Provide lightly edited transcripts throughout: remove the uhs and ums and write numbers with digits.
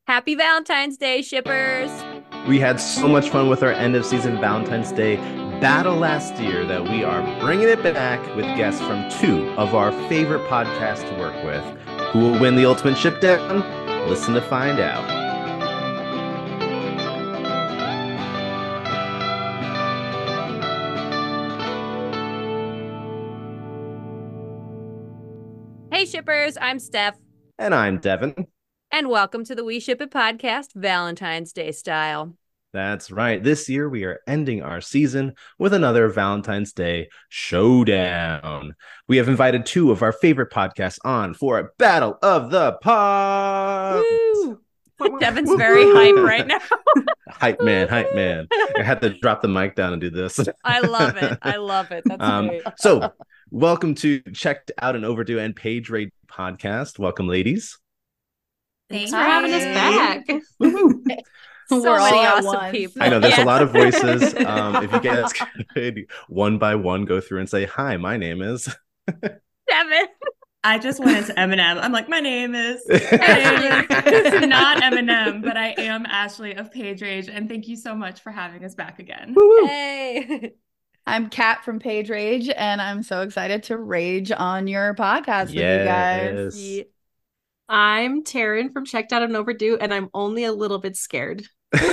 Happy Valentine's Day, shippers! We had so much fun with our end of season Valentine's Day battle last year that we are bringing it back with guests from two of our favorite podcasts to work with. Who will win the ultimate ship down? Listen to find out. Hey, shippers, I'm Steph. And I'm Devin. And welcome to the We Ship It podcast, Valentine's Day style. That's right. This year, we are ending our season with another Valentine's Day showdown. We have invited two of our favorite podcasts on for a battle of the pods. Woo! Devin's very hype right now. Hype man. I had to drop the mic down and do this. I love it. That's great. So, welcome to Checked Out and Overdue and Page Raid podcast. Welcome, ladies. Thanks for having us back. So many awesome people. I know there's a lot of voices. If you guys could one by one go through and say, hi, my name is Devin. I just went into Eminem. I'm like, my name is it's not Eminem, but I am Ashley of Page Rage, and thank you so much for having us back again. Hey. I'm Kat from Page Rage, and I'm so excited to rage on your podcast with you guys. Yeah. I'm Taryn from Checked Out and Overdue, and I'm only a little bit scared.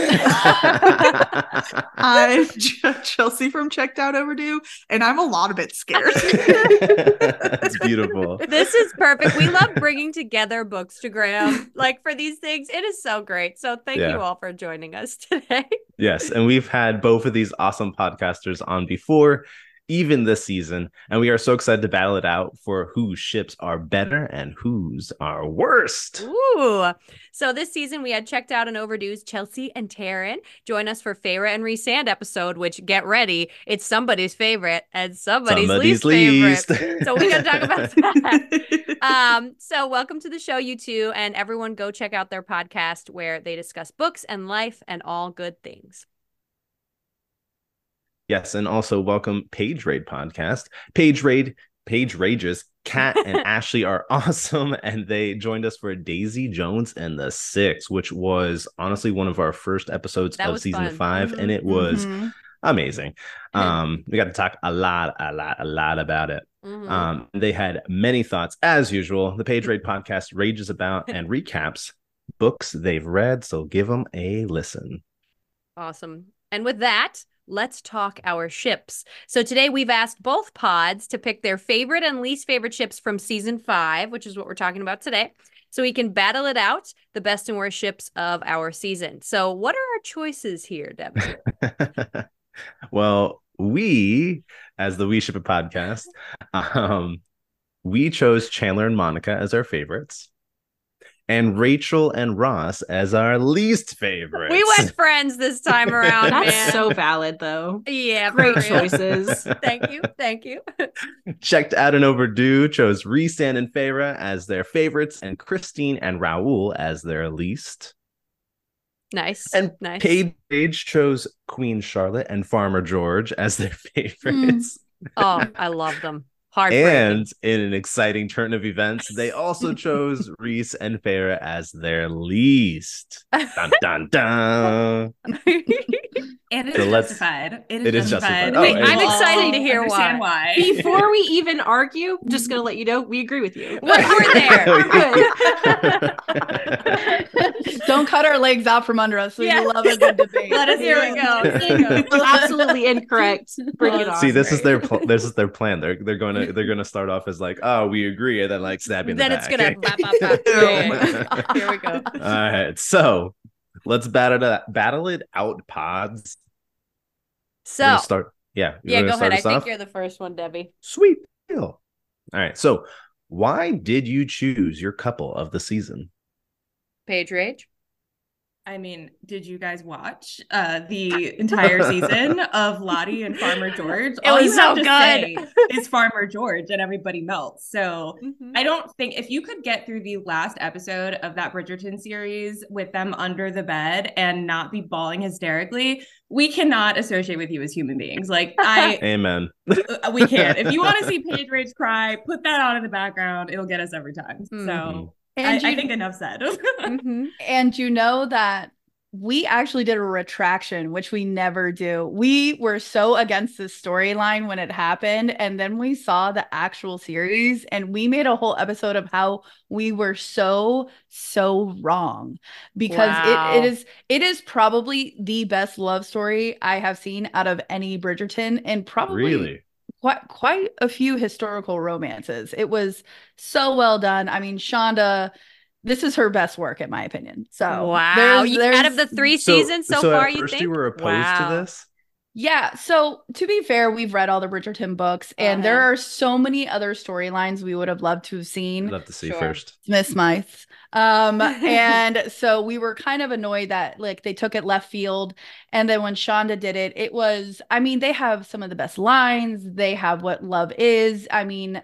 I'm Chelsea from Checked Out Overdue, and I'm a lot of it scared. That's beautiful. This is perfect. We love bringing together Bookstagram for these things. It is so great. So thank you all for joining us today. Yes, and we've had both of these awesome podcasters on before, even this season, and we are so excited to battle it out for whose ships are better and whose are worst. Ooh. So this season we had Checked Out and Overdue's Chelsea and Taryn join us for Feyre and Rhysand episode, which, get ready, it's somebody's favorite and somebody's least favorite. So we gotta talk about that. So welcome to the show, you two, and everyone go check out their podcast where they discuss books and life and all good things. Yes, and also welcome Page Raid podcast. Page Rages, Kat and Ashley are awesome, and they joined us for Daisy Jones and the Six, which was honestly one of our first episodes of season 5, and it was amazing. We got to talk a lot about it. They had many thoughts, as usual. The Page Raid podcast rages about and recaps books they've read, so give them a listen. Awesome. And with that, let's talk our ships. So today we've asked both pods to pick their favorite and least favorite ships from season 5, which is what we're talking about today, so we can battle it out, the best and worst ships of our season. So what are our choices here, Devin? Well, we, as the We Ship It podcast, we chose Chandler and Monica as our favorites, and Rachel and Ross as our least favorites. We went friends this time around, That's man. so valid, though. Yeah, Great for real. choices. Thank you. Checked Out and Overdue chose Rhysand and Feyre as their favorites, and Christine and Raoul as their least. Nice. And nice. Paige chose Queen Charlotte and Farmer George as their favorites. Oh, I love them. Heartbreaking. And in an exciting turn of events, they also chose Rhys and Feyre as their least. Dun, dun, dun. And it's So justified. It is justified. Oh, Wait, and- I'm excited to hear Understand why. why. Before we even argue, just going to let you know, we agree with you. We're there. Don't cut our legs out from under us. We love a good debate. Let us Here we go. Absolutely incorrect. Bring it on. See, this is their plan. They're gonna start off as oh, we agree, and then stab you in Then the it's back. gonna bop, bop, bop. Yeah. Here we go. All right, so let's battle it out, pods. We're So gonna start. Yeah, go ahead. I think off? you're the first one, Debbie. Sweet deal. All right, so why did you choose your couple of the season? Page Rage. I mean, did you guys watch the entire season of Lottie and Farmer George? It All was you have so to good. say is Farmer George, and everybody melts. So I don't think if you could get through the last episode of that Bridgerton series with them under the bed and not be bawling hysterically, we cannot associate with you as human beings. Amen. We can't. If you want to see Page Rage cry, put that on in the background. It'll get us every time. So I think enough said. And you know that we actually did a retraction, which we never do. We were so against this storyline when it happened. And then we saw the actual series and we made a whole episode of how we were so wrong, because it is probably the best love story I have seen out of any Bridgerton, and probably quite a few historical romances. It was so well done. I mean, Shonda, this is her best work, in my opinion. So wow, out of the 3 seasons so far, at first you were opposed to this? Yeah. So to be fair, we've read all the Bridgerton books, and there are so many other storylines we would have loved to have seen. I'd love to see first. Miss Smythe. And so we were kind of annoyed that like they took it left field. And then when Shonda did it, it was, I mean, they have some of the best lines. They have what love is. I mean,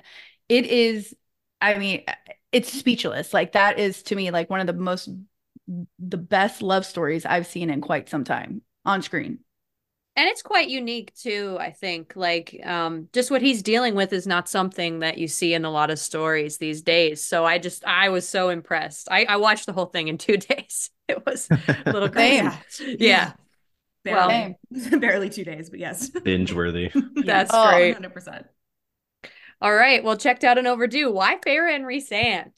it's speechless. Like that is to me like one of the best love stories I've seen in quite some time on screen. And it's quite unique too, I think. Like just what he's dealing with is not something that you see in a lot of stories these days. So I was so impressed. I watched the whole thing in 2 days. It was a little crazy. Yeah. Barely 2 days, but yes. Binge worthy. That's great. 100%. All right. Well, checked out and overdue. Why Feyre and Rhysand?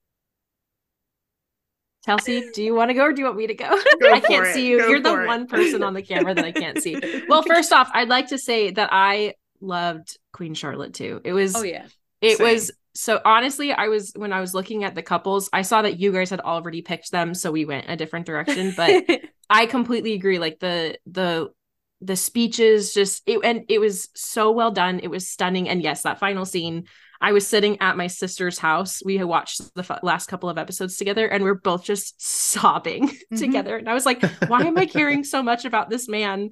Chelsea, do you want to go or do you want me to go? I can't see you. You're the one person on the camera that I can't see. Well, first off, I'd like to say that I loved Queen Charlotte too. It was so honestly, when I was looking at the couples, I saw that you guys had already picked them, so we went a different direction. But I completely agree. Like the speeches, it was so well done. It was stunning. And yes, that final scene, I was sitting at my sister's house. We had watched the last couple of episodes together and we're both just sobbing together. And I was like, why am I caring so much about this man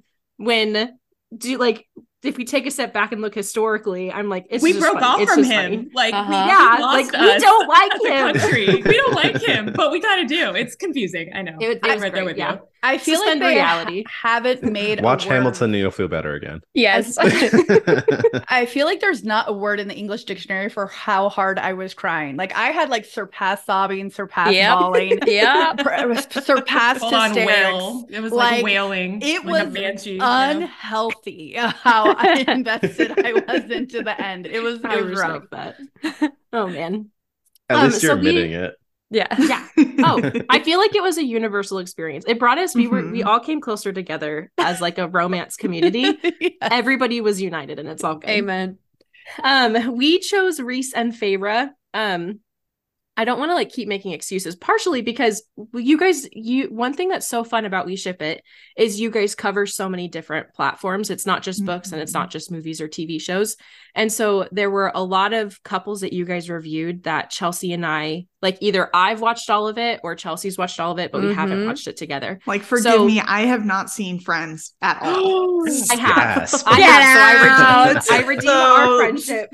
if we take a step back and look historically, I'm like, we broke off from him. Like, we don't like him. We don't like him, but we kind of do. It's confusing. I know. I'm right there with you. I feel like they haven't made watch Hamilton and you'll feel better again. Yes. I feel like there's not a word in the English dictionary for how hard I was crying. Like I had like surpassed sobbing, surpassed bawling, surpassed hysterics. It was like wailing. It was unhealthy how invested I was into the end. It was rough. That. Oh man. At least you're admitting it. Yeah. Oh, I feel like it was a universal experience. It brought us, we all came closer together as like a romance community. Everybody was united and it's all good. Amen. We chose Rhys and Feyre. I don't want to like keep making excuses, partially because one thing that's so fun about We Ship It is you guys cover so many different platforms. It's not just books and it's not just movies or TV shows. And so there were a lot of couples that you guys reviewed that Chelsea and I, like either I've watched all of it or Chelsea's watched all of it, but we haven't watched it together. Like, forgive me, I have not seen Friends at all. I have. So I redeem our friendship.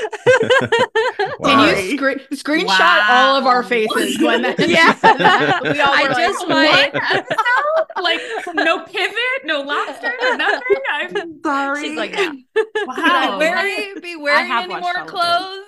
Can you screenshot all of our faces when that? We all were just like like no pivot, no laughter, no nothing. I'm sorry. She's like, yeah. Wow. Be wearing any more clothes?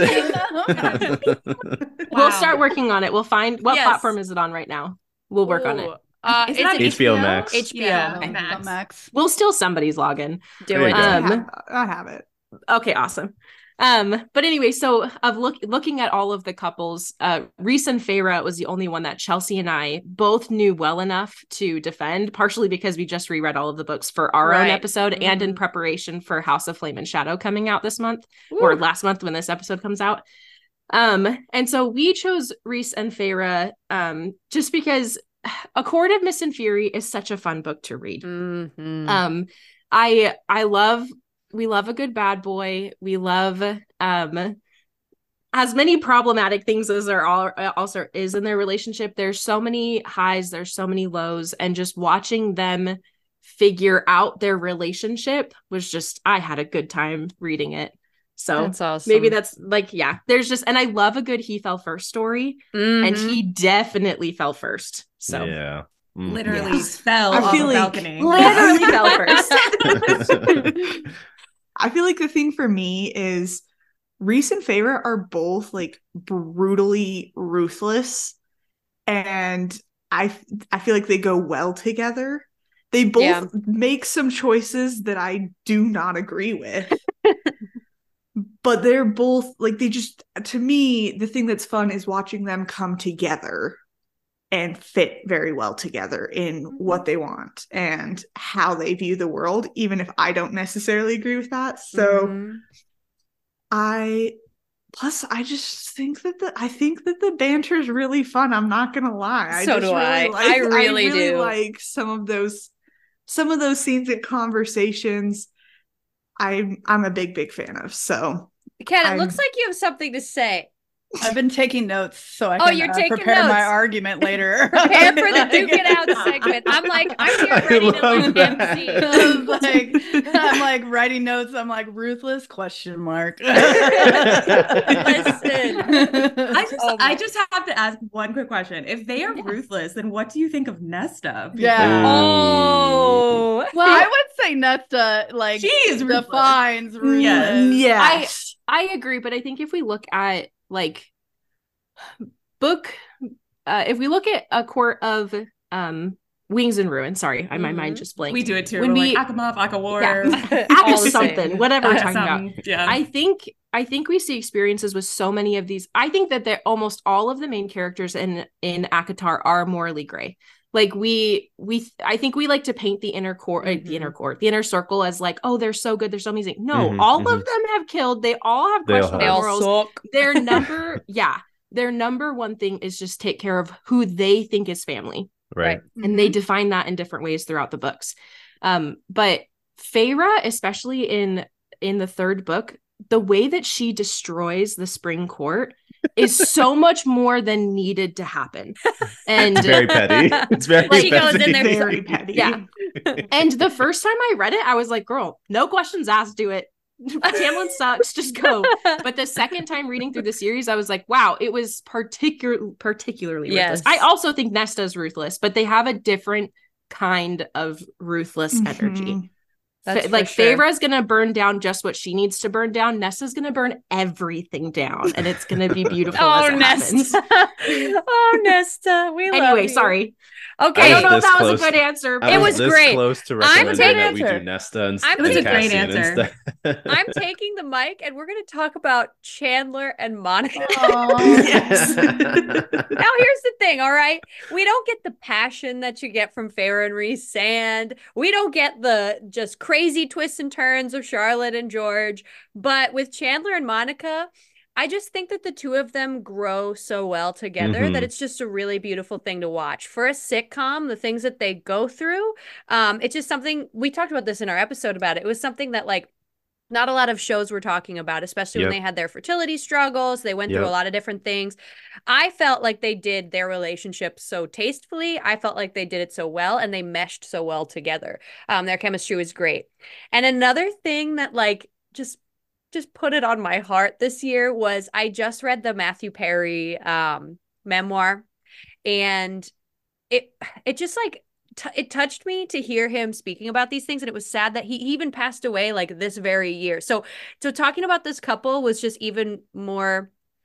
We'll start working on it. We'll find what platform is it on right now. We'll work on it. Is it HBO Max? HBO Max. We'll steal somebody's login. Do it. I have it. Okay, awesome. But anyway, so of looking at all of the couples, Rhys and Feyre was the only one that Chelsea and I both knew well enough to defend, partially because we just reread all of the books for our own episode and in preparation for House of Flame and Shadow coming out this month or last month when this episode comes out. And so we chose Rhys and Feyre just because A Court of Mist and Fury is such a fun book to read. We love a good bad boy. We love as many problematic things as there also is in their relationship. There's so many highs, there's so many lows, and just watching them figure out their relationship was just, I had a good time reading it. So that's awesome. Maybe that's like, there's just, and I love a good he fell first story, and he definitely fell first. So yeah. Literally fell off the balcony. Literally fell first. I feel like the thing for me is Rhys and Feyre are both like brutally ruthless, and I feel like they go well together. They both make some choices that I do not agree with. But they're both like, they just, to me, the thing that's fun is watching them come together and fit very well together in what they want and how they view the world, even if I don't necessarily agree with that. So I just think that the banter is really fun. I'm not gonna lie. So do I. I really do like some of those scenes and conversations. I'm a big fan of. So Ken, it looks like you have something to say. I've been taking notes so I can prepare my argument later. Prepare for the Duke It Out segment. I'm here ready to MC. I'm like writing notes. I'm like, ruthless ? Listen. I just have to ask one quick question. If they are ruthless, then what do you think of Nesta? Yeah. Oh. Well, I would say Nesta she's defines ruthless. Yes. I agree, but I think if we look at if we look at A Court of Wings and Ruin, sorry, my mind just blanked. We do it too. When we Akamov, Akawar, something, whatever we're talking about. Yeah. I think we see experiences with so many of these. I think that almost all of the main characters in ACOTAR are morally gray. Like I think we like to paint the inner core, the inner circle as like, oh, they're so good, they're so amazing. No, all of them have killed. They all have questionable morals. Their number one thing is just take care of who they think is family. Right. And they define that in different ways throughout the books. But Feyre, especially in the third book, the way that she destroys the Spring Court is so much more than needed to happen. And it's very petty. It's very petty. She goes in there very petty. Yeah. And the first time I read it, I was like, girl, no questions asked, do it. Tamlin sucks, just go. But the second time reading through the series, I was like, wow, it was particularly ruthless. I also think Nesta's ruthless, but they have a different kind of ruthless energy. Feyre is gonna burn down just what she needs to burn down. Nesta's gonna burn everything down, and it's gonna be beautiful. Nesta. Oh, Nesta, we love you. Anyway, sorry. Okay, I don't know if that was a good answer. It was great. Close to recommending that we do Nesta and it was a great answer. I'm taking the mic, and we're going to talk about Chandler and Monica. Yes. Now, here's the thing. All right, we don't get the passion that you get from Feyre and Rhys, and we don't get the just crazy twists and turns of Charlotte and George. But with Chandler and Monica, I just think that the two of them grow so well together that it's just a really beautiful thing to watch. For a sitcom, the things that they go through, it's just something, we talked about this in our episode about it. It was something that not a lot of shows were talking about, especially when they had their fertility struggles. They went through a lot of different things. I felt like they did their relationship so tastefully. I felt like they did it so well, and they meshed so well together. Their chemistry was great. And another thing that just put it on my heart this year was I just read the Matthew Perry memoir, and it just it touched me to hear him speaking about these things. And it was sad that he even passed away this very year. So talking about this couple was just even more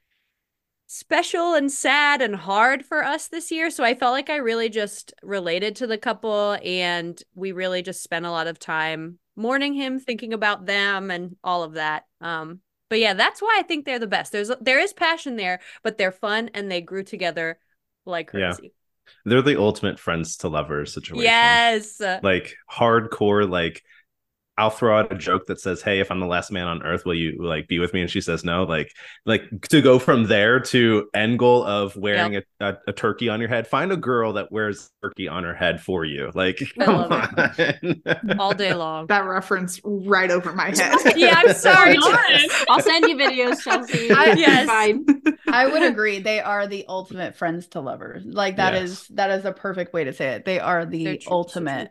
special and sad and hard for us this year. So I felt like I really just related to the couple, and we really just spent a lot of time mourning him, thinking about them and all of that. But yeah, that's why I think they're the best. There is passion there, but they're fun, and they grew together like crazy. Yeah. They're the ultimate friends to lovers situation. Yes. Hardcore, I'll throw out a joke that says, hey, if I'm the last man on earth, will you be with me? And she says no. To go from there to end goal of wearing a turkey on your head. Find a girl that wears turkey on her head for you. Come on. All day long. That reference right over my head. Yeah, I'm sorry. I'll send you videos, Chelsea. Yes. Fine. I would agree. They are the ultimate friends to lovers. That is a perfect way to say it. They are the ultimate.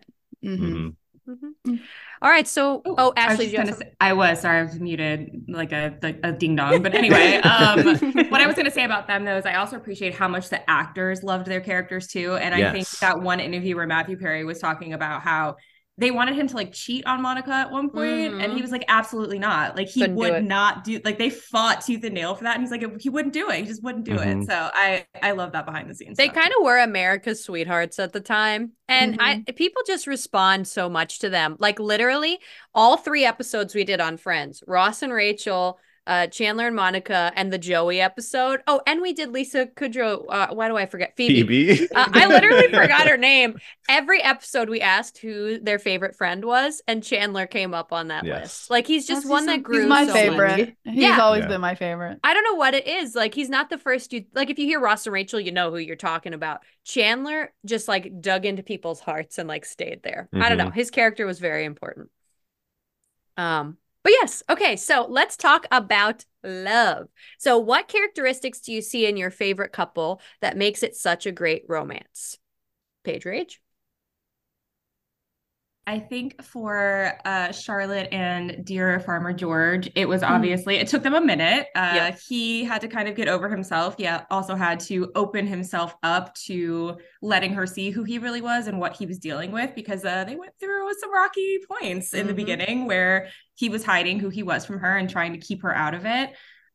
All right, so Ashley, I was muted like a ding dong, but anyway, what I was going to say about them though is I also appreciate how much the actors loved their characters too, and I think that one interview where Matthew Perry was talking about how they wanted him to like cheat on Monica at one point, and he was like, absolutely not. Like he would not do, like they fought tooth and nail for that. And he's like, he wouldn't do it. He just wouldn't do it. So I love that behind the scenes. They kind of were America's sweethearts at the time. And people just respond so much to them. Like literally all 3 episodes we did on Friends, Ross and Rachel, Chandler and Monica, and the Joey episode. Oh, and we did Lisa Kudrow. Why do I forget? Phoebe. I literally forgot her name. Every episode we asked who their favorite friend was, and Chandler came up on that list. Like he's just one that grew. He's my favorite. He's always been my favorite. I don't know what it is. Like he's not the first like if you hear Ross and Rachel, you know who you're talking about. Chandler just like dug into people's hearts and like stayed there. I don't know. His character was very important. But yes, okay, so let's talk about love. So what characteristics do you see in your favorite couple that makes it such a great romance? Paige Rage? I think for Charlotte and Dear Farmer George, it was obviously, it took them a minute. He had to kind of get over himself. He also had to open himself up to letting her see who he really was and what he was dealing with, because they went through some rocky points in the beginning where he was hiding who he was from her and trying to keep her out of it.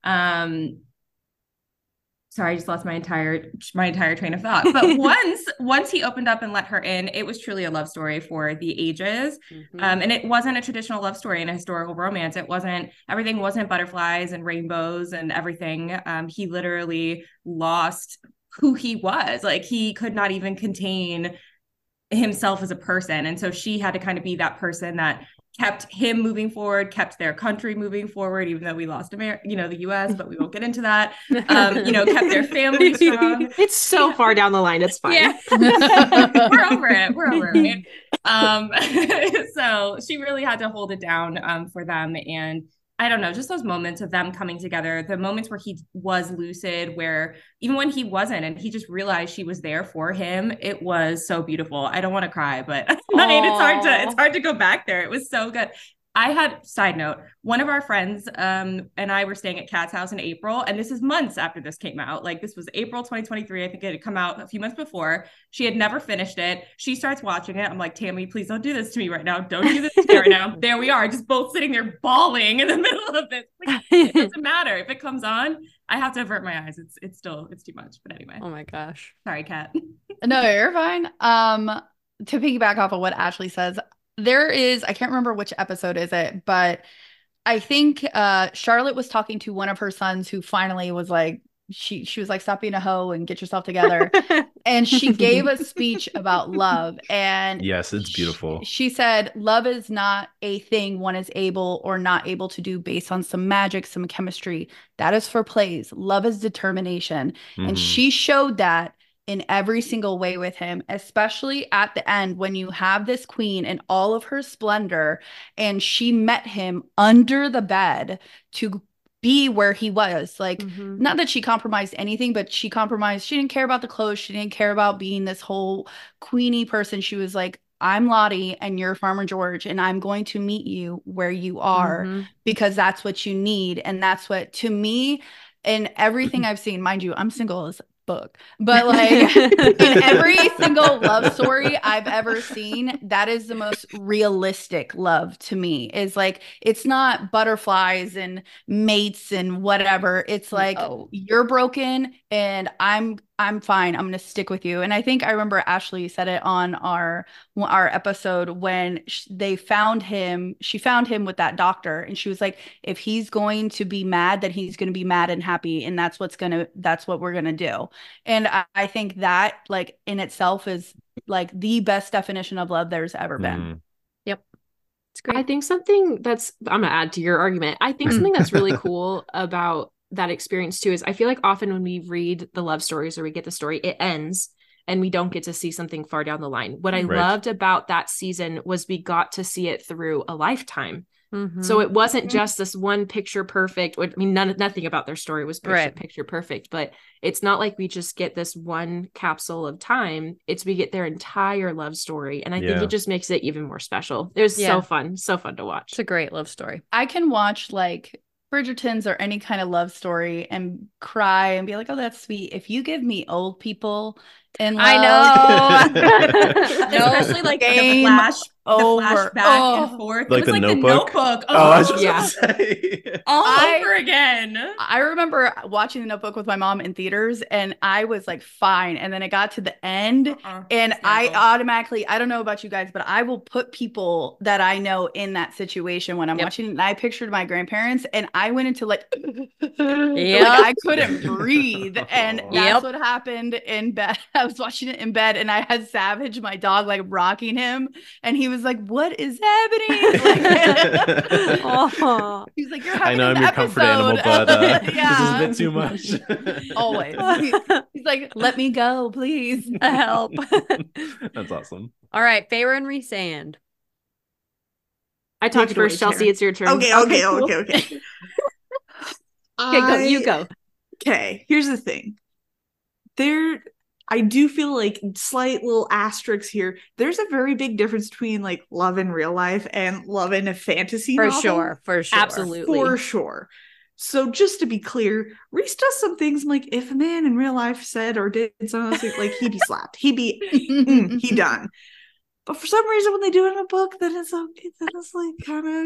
Sorry, I just lost my entire train of thought. But once he opened up and let her in, it was truly a love story for the ages. And it wasn't a traditional love story in a historical romance. Everything wasn't butterflies and rainbows and everything. He literally lost who he was. Like he could not even contain himself as a person. And so she had to kind of be that person that kept him moving forward, kept their country moving forward, even though we lost the US, but we won't get into that. Kept their family strong. It's so far down the line. It's fine. Yeah. We're over it. So she really had to hold it down for them. And I don't know, just those moments of them coming together, the moments where he was lucid, where even when he wasn't, and he just realized she was there for him, it was so beautiful. I don't want to cry, but it's hard to go back there. It was so good. I had, side note, one of our friends and I were staying at Kat's house in April, and this is months after this came out. Like this was April 2023. I think it had come out a few months before. She had never finished it. She starts watching it. I'm like, Tammy, please don't do this to me right now. Don't do this to me right now. There we are, just both sitting there bawling in the middle of this. Like, it doesn't matter. If it comes on, I have to avert my eyes. It's too much. But anyway. Oh my gosh. Sorry, Kat. No, you're fine. To piggyback off of what Ashley says, there is, I can't remember which episode is it, but I think Charlotte was talking to one of her sons who finally was like, she was like, stop being a hoe and get yourself together. And she gave a speech about love. And yes, it's beautiful. She said, love is not a thing one is able or not able to do based on some magic, some chemistry. That is for plays. Love is determination. And she showed that in every single way with him, especially at the end when you have this queen in all of her splendor, and she met him under the bed to be where he was. Like, not that she compromised anything, but she didn't care about the clothes. She didn't care about being this whole queenie person. She was like, I'm Lottie and you're Farmer George, and I'm going to meet you where you are because that's what you need. And that's what, to me, in everything I've seen, mind you, I'm single as book, but like in every single love story I've ever seen, that is the most realistic love to me. Is like, it's not butterflies and mates and whatever. It's like, you're broken and I'm fine. I'm going to stick with you. And I think I remember Ashley said it on our episode when she found him with that doctor. And she was like, if he's going to be mad, that he's going to be mad and happy. And that's what we're going to do. And I think that like in itself is like the best definition of love there's ever been. Yep. It's great. I think something that's, I'm going to add to your argument. I think something that's really cool about that experience too is I feel like often when we read the love stories or we get the story, it ends and we don't get to see something far down the line. What I loved about that season was we got to see it through a lifetime. So it wasn't just this one picture perfect. I mean, nothing about their story was picture perfect, but it's not like we just get this one capsule of time. We get their entire love story. And I think it just makes it even more special. It was so fun to watch. It's a great love story. I can watch like Bridgerton's or any kind of love story and cry and be like, oh, that's sweet. If you give me old people in love, I know. Especially like the flashback and forth. Like it was the like Notebook? The Notebook. Oh, I was just gonna say. All over again. I remember watching The Notebook with my mom in theaters, and I was like, fine. And then it got to the end, and I automatically, I don't know about you guys, but I will put people that I know in that situation when I'm watching it. And I pictured my grandparents, and I went into like, like I couldn't breathe. And that's what happened in bed. I was watching it in bed, and I had Savage, my dog, like rocking him, and he was like, "What is happening?" Like, he's like, "You're having I know I'm your comfort animal, but this is a bit too much." Always. He's like, "Let me go, please. Help." That's awesome. All right, Feyre and Rhysand. I talked first, Chelsea. It's your turn. Okay. Okay, go. You go. Okay, here's the thing. I do feel like slight little asterisks here. There's a very big difference between like love in real life and love in a fantasy novel. For sure. Absolutely. For sure. So just to be clear, Rhys does some things like if a man in real life said or did something like he'd be slapped. He'd be he done. But for some reason when they do it in a book, then it's okay. Then it's like kind of,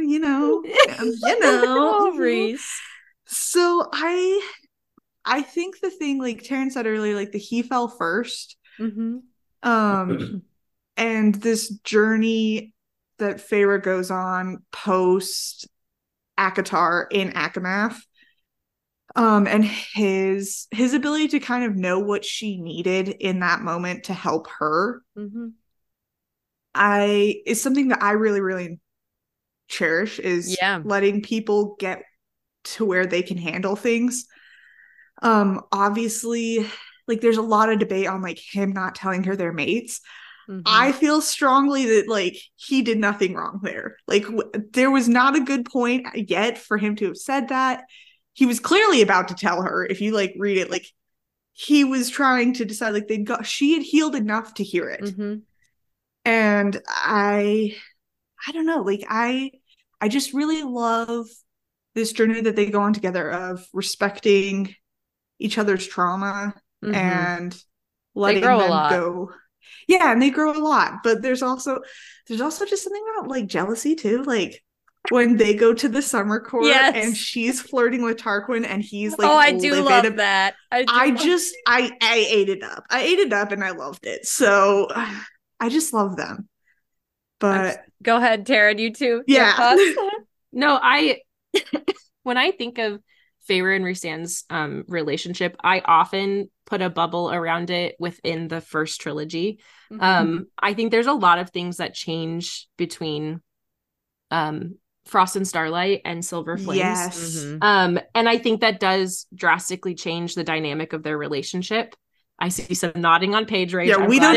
Rhys. So I think the thing, like Taryn said earlier, like he fell first. Mm-hmm. And this journey that Feyre goes on post ACOTAR in ACOMAF, and his ability to kind of know what she needed in that moment to help her, is something that I really, really cherish, is letting people get to where they can handle things. Obviously, like there's a lot of debate on like him not telling her they're mates. I feel strongly that like he did nothing wrong there. Like there was not a good point yet for him to have said that. He was clearly about to tell her. If you like read it, like he was trying to decide like she had healed enough to hear it. And I don't know, like I just really love this journey that they go on together of respecting each other's trauma and letting them go. Yeah, and they grow a lot. But there's also just something about like jealousy too. Like when they go to the summer court and she's flirting with Tarquin and he's like, I do love that. I ate it up. I ate it up and I loved it. So I just love them. But go ahead, Taryn, you too. Yeah. No, when I think of Feyre and Rhysand's relationship, I often put a bubble around it within the first trilogy. I think there's a lot of things that change between Frost and Starlight and Silver Flames. Yes. And I think that does drastically change the dynamic of their relationship. I see some nodding on Paige right. Yeah, I don't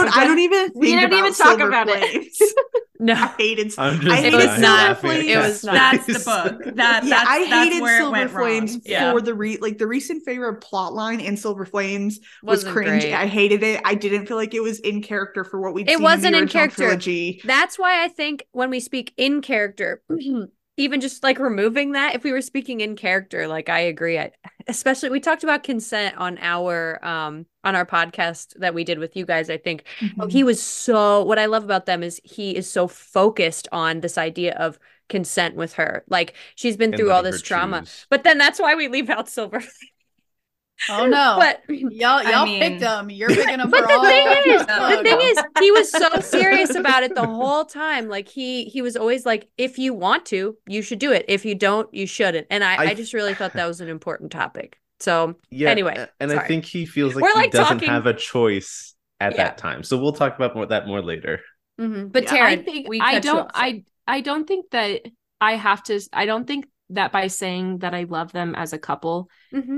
even talk about it. No, I hated Silver Flames. That's the book. I hated Silver Flames for the recent favorite plot line in Silver Flames was cringe. Great. I hated it. I didn't feel like it was in character for what we'd seen in the original trilogy. That's why I think when we speak in character, even just like removing that, if we were speaking in character, like I agree. Especially we talked about consent on our podcast that we did with you guys. I think he was what I love about them is he is so focused on this idea of consent with her. Like she's been through all this trauma, but then that's why we leave out Silver. Oh no! But y'all picked him. You're picking him. But the thing is, he was so serious about it the whole time. Like he was always like, "If you want to, you should do it. If you don't, you shouldn't." And I just really thought that was an important topic. So anyway, and I think he feels like he doesn't have a choice at that time. So we'll talk about that more later. But Taryn, I don't think that I have to. I don't think that by saying that I love them as a couple,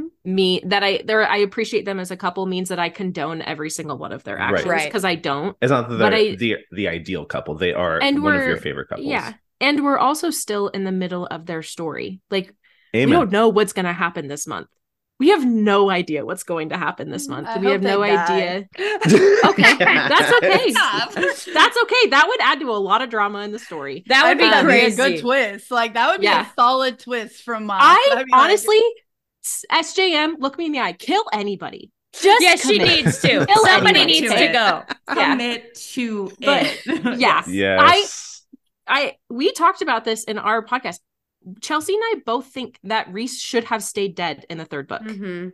I appreciate them as a couple means that I condone every single one of their actions, because I don't. It's not that they're the ideal couple. They are one of your favorite couples. Yeah, and we're also still in the middle of their story. Like we don't know what's going to happen this month. We have no idea what's going to happen this month. We have no idea. Okay, that's okay. That's okay. That would add to a lot of drama in the story. That would be crazy. A good twist. Like that would be a solid twist from honestly, SJM, look me in the eye. Kill anybody. Just she needs to. Somebody needs to go. Commit to it. Yes. We talked about this in our podcast. Chelsea and I both think that Rhys should have stayed dead in the third book.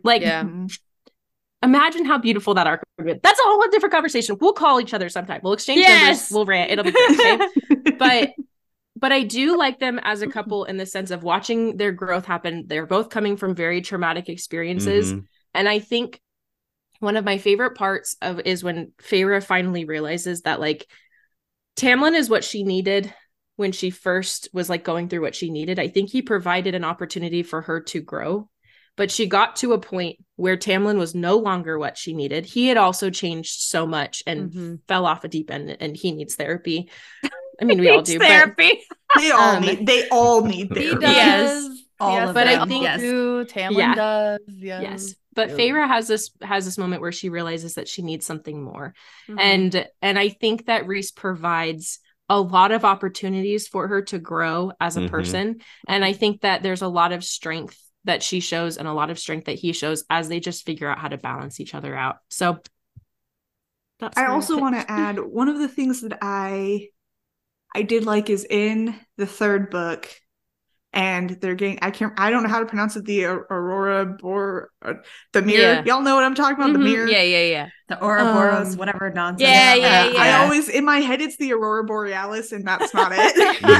Imagine how beautiful that arc would be. That's a whole different conversation. We'll call each other sometime. We'll exchange numbers. We'll rant. It'll be great. Okay? But I do like them as a couple in the sense of watching their growth happen. They're both coming from very traumatic experiences. And I think one of my favorite parts is when Feyre finally realizes that like Tamlin is what she needed when she first was like going through what she needed. I think he provided an opportunity for her to grow, but she got to a point where Tamlin was no longer what she needed. He had also changed so much and fell off a deep end, and he needs therapy. I mean, we all do therapy. But, they all need therapy. He does. Yes. All of but them. I think Tamlin does. Yes. But Feyre has this moment where she realizes that she needs something more. And I think that Rhys provides a lot of opportunities for her to grow as a person. And I think that there's a lot of strength that she shows and a lot of strength that he shows as they just figure out how to balance each other out. So I also want to add one of the things that I did like is in the third book, and they're getting I don't know how to pronounce it, the Aurora the mirror. Y'all know what I'm talking about, the mirror. The Ouroboros, whatever nonsense. I always, in my head, it's the Aurora Borealis, and that's not it.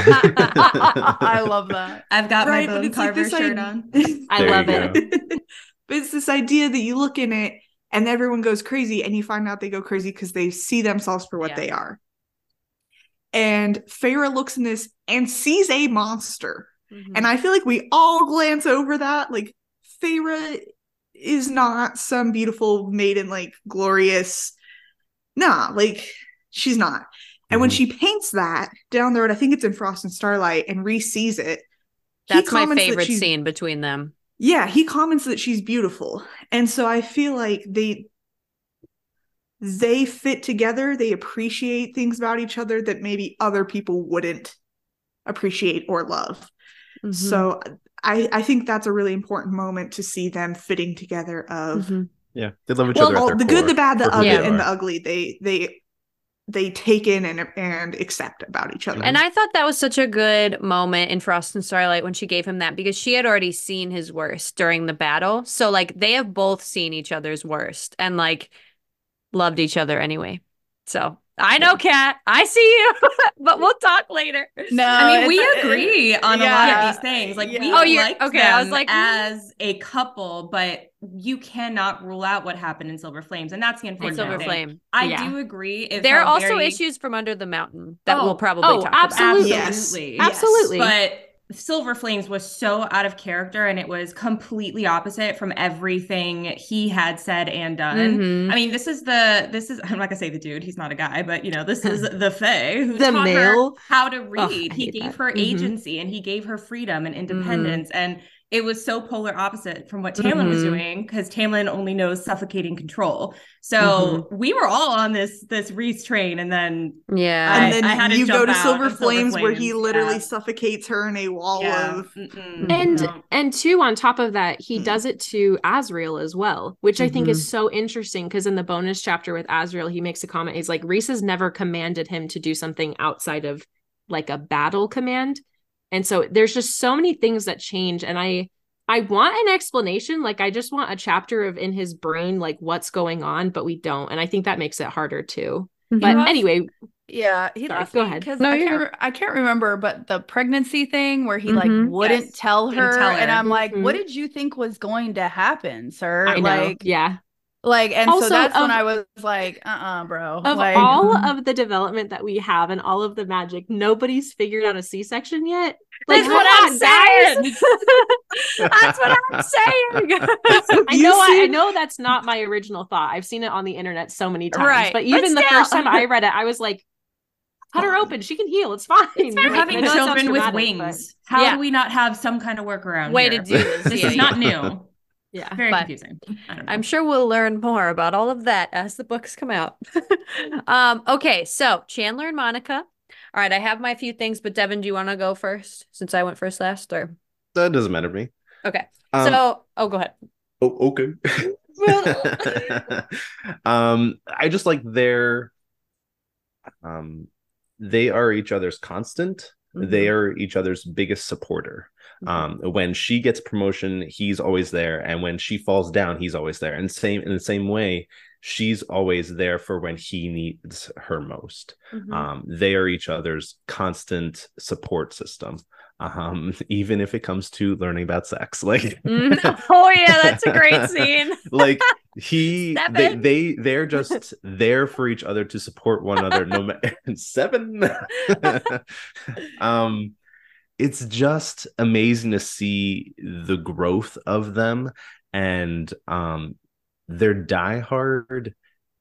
I love that. I've got my Bone Carver shirt on. I love it. But it's this idea that you look in it and everyone goes crazy, and you find out they go crazy because they see themselves for what they are. And Feyre looks in this and sees a monster. And I feel like we all glance over that. Like, Feyre is not some beautiful maiden, like, glorious. Nah, like, she's not. And when she paints that down the road, I think it's in Frost and Starlight, and Rhys sees it. That's my favorite scene between them. Yeah, he comments that she's beautiful. And so I feel like they fit together. They appreciate things about each other that maybe other people wouldn't appreciate or love. So I think that's a really important moment to see them fitting together of they love each other at their the core, good, the bad, the ugly, and the ugly they take in and accept about each other. And I thought that was such a good moment in Frost and Starlight when she gave him that, because she had already seen his worst during the battle. So like they have both seen each other's worst and like loved each other anyway. So I know, Kat, I see you, but we'll talk later. No, I mean, we agree on a lot of these things. Like, we like them I was like, as a couple, but you cannot rule out what happened in Silver Flames, and that's the unfortunate Silver thing. Flame. I do agree. There are also issues from Under the Mountain that we'll probably talk about. Absolutely. Yes. Absolutely. But Silver Flames was so out of character, and it was completely opposite from everything he had said and done. I mean, this is I'm not gonna say the dude, he's not a guy, but you know, this is the Fae who taught her how to read. He gave her agency, and he gave her freedom and independence, and it was so polar opposite from what Tamlin was doing, because Tamlin only knows suffocating control. So we were all on this Rhys train, and then and then I had you go to Silver Flames where he literally suffocates her in a wall of and two, on top of that, he does it to Azriel as well, which I think is so interesting, because in the bonus chapter with Azriel, he makes a comment. He's like, Rhys has never commanded him to do something outside of like a battle command. And so there's just so many things that change. And I want an explanation. Like, I just want a chapter of in his brain, like what's going on, but we don't. And I think that makes it harder too. But anyway. Yeah. Go ahead. No, I can't remember, but the pregnancy thing where he like wouldn't tell her. And I'm like, what did you think was going to happen, sir? I know. Like, and also, so that's when I was like, bro. Of like, all of the development that we have and all of the magic, nobody's figured out a C-section yet. Like, that's what I'm saying. That's what I'm saying. I know that's not my original thought. I've seen it on the internet so many times. Right. But even the first time I read it, I was like, cut her open. She can heal. It's fine. You're having children with wings. How do we not have some kind of workaround way to do this? This is not new. Yeah, very confusing. I'm sure we'll learn more about all of that as the books come out. Okay, so Chandler and Monica. All right, I have my few things, but Devin, do you want to go first since I went first last, or that doesn't matter to me? Okay, so go ahead. Oh, okay. I just like they are each other's constant. Mm-hmm. They are each other's biggest supporter. When she gets promotion, he's always there, and when she falls down, he's always there. And in the same way, she's always there for when he needs her most. Mm-hmm. They are each other's constant support system. Even if it comes to learning about sex, like oh yeah, that's a great scene. Like they're just there for each other to support one another. No matter Seven. It's just amazing to see the growth of them, and their diehard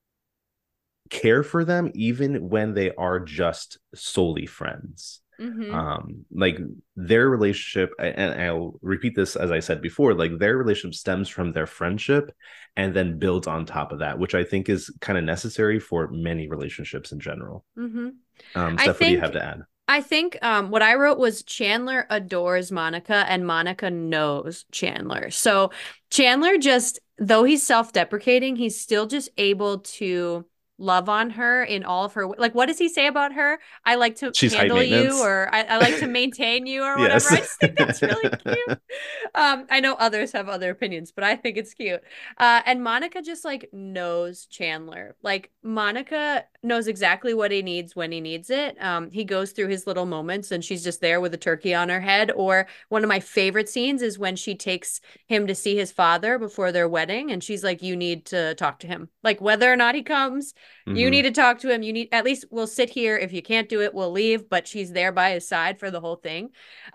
care for them, even when they are just solely friends. Mm-hmm. Like their relationship, and I'll repeat this as I said before, like their relationship stems from their friendship and then builds on top of that, which I think is kind of necessary for many relationships in general. Mm-hmm. Steph, what do you have to add? I think what I wrote was Chandler adores Monica and Monica knows Chandler. So Chandler just, though he's self-deprecating, he's still just able to love on her in all of her, like, what does he say about her? I like to handle you, or I like to maintain you, or whatever. Yes. I just think that's really cute. I know others have other opinions, but I think it's cute. And Monica just like knows Chandler. Like Monica knows exactly what he needs when he needs it. He goes through his little moments and she's just there with a turkey on her head. Or one of my favorite scenes is when she takes him to see his father before their wedding, and she's like, you need to talk to him. Like whether or not he comes, you need to talk to him. You need, at least we'll sit here. If you can't do it, we'll leave. But she's there by his side for the whole thing.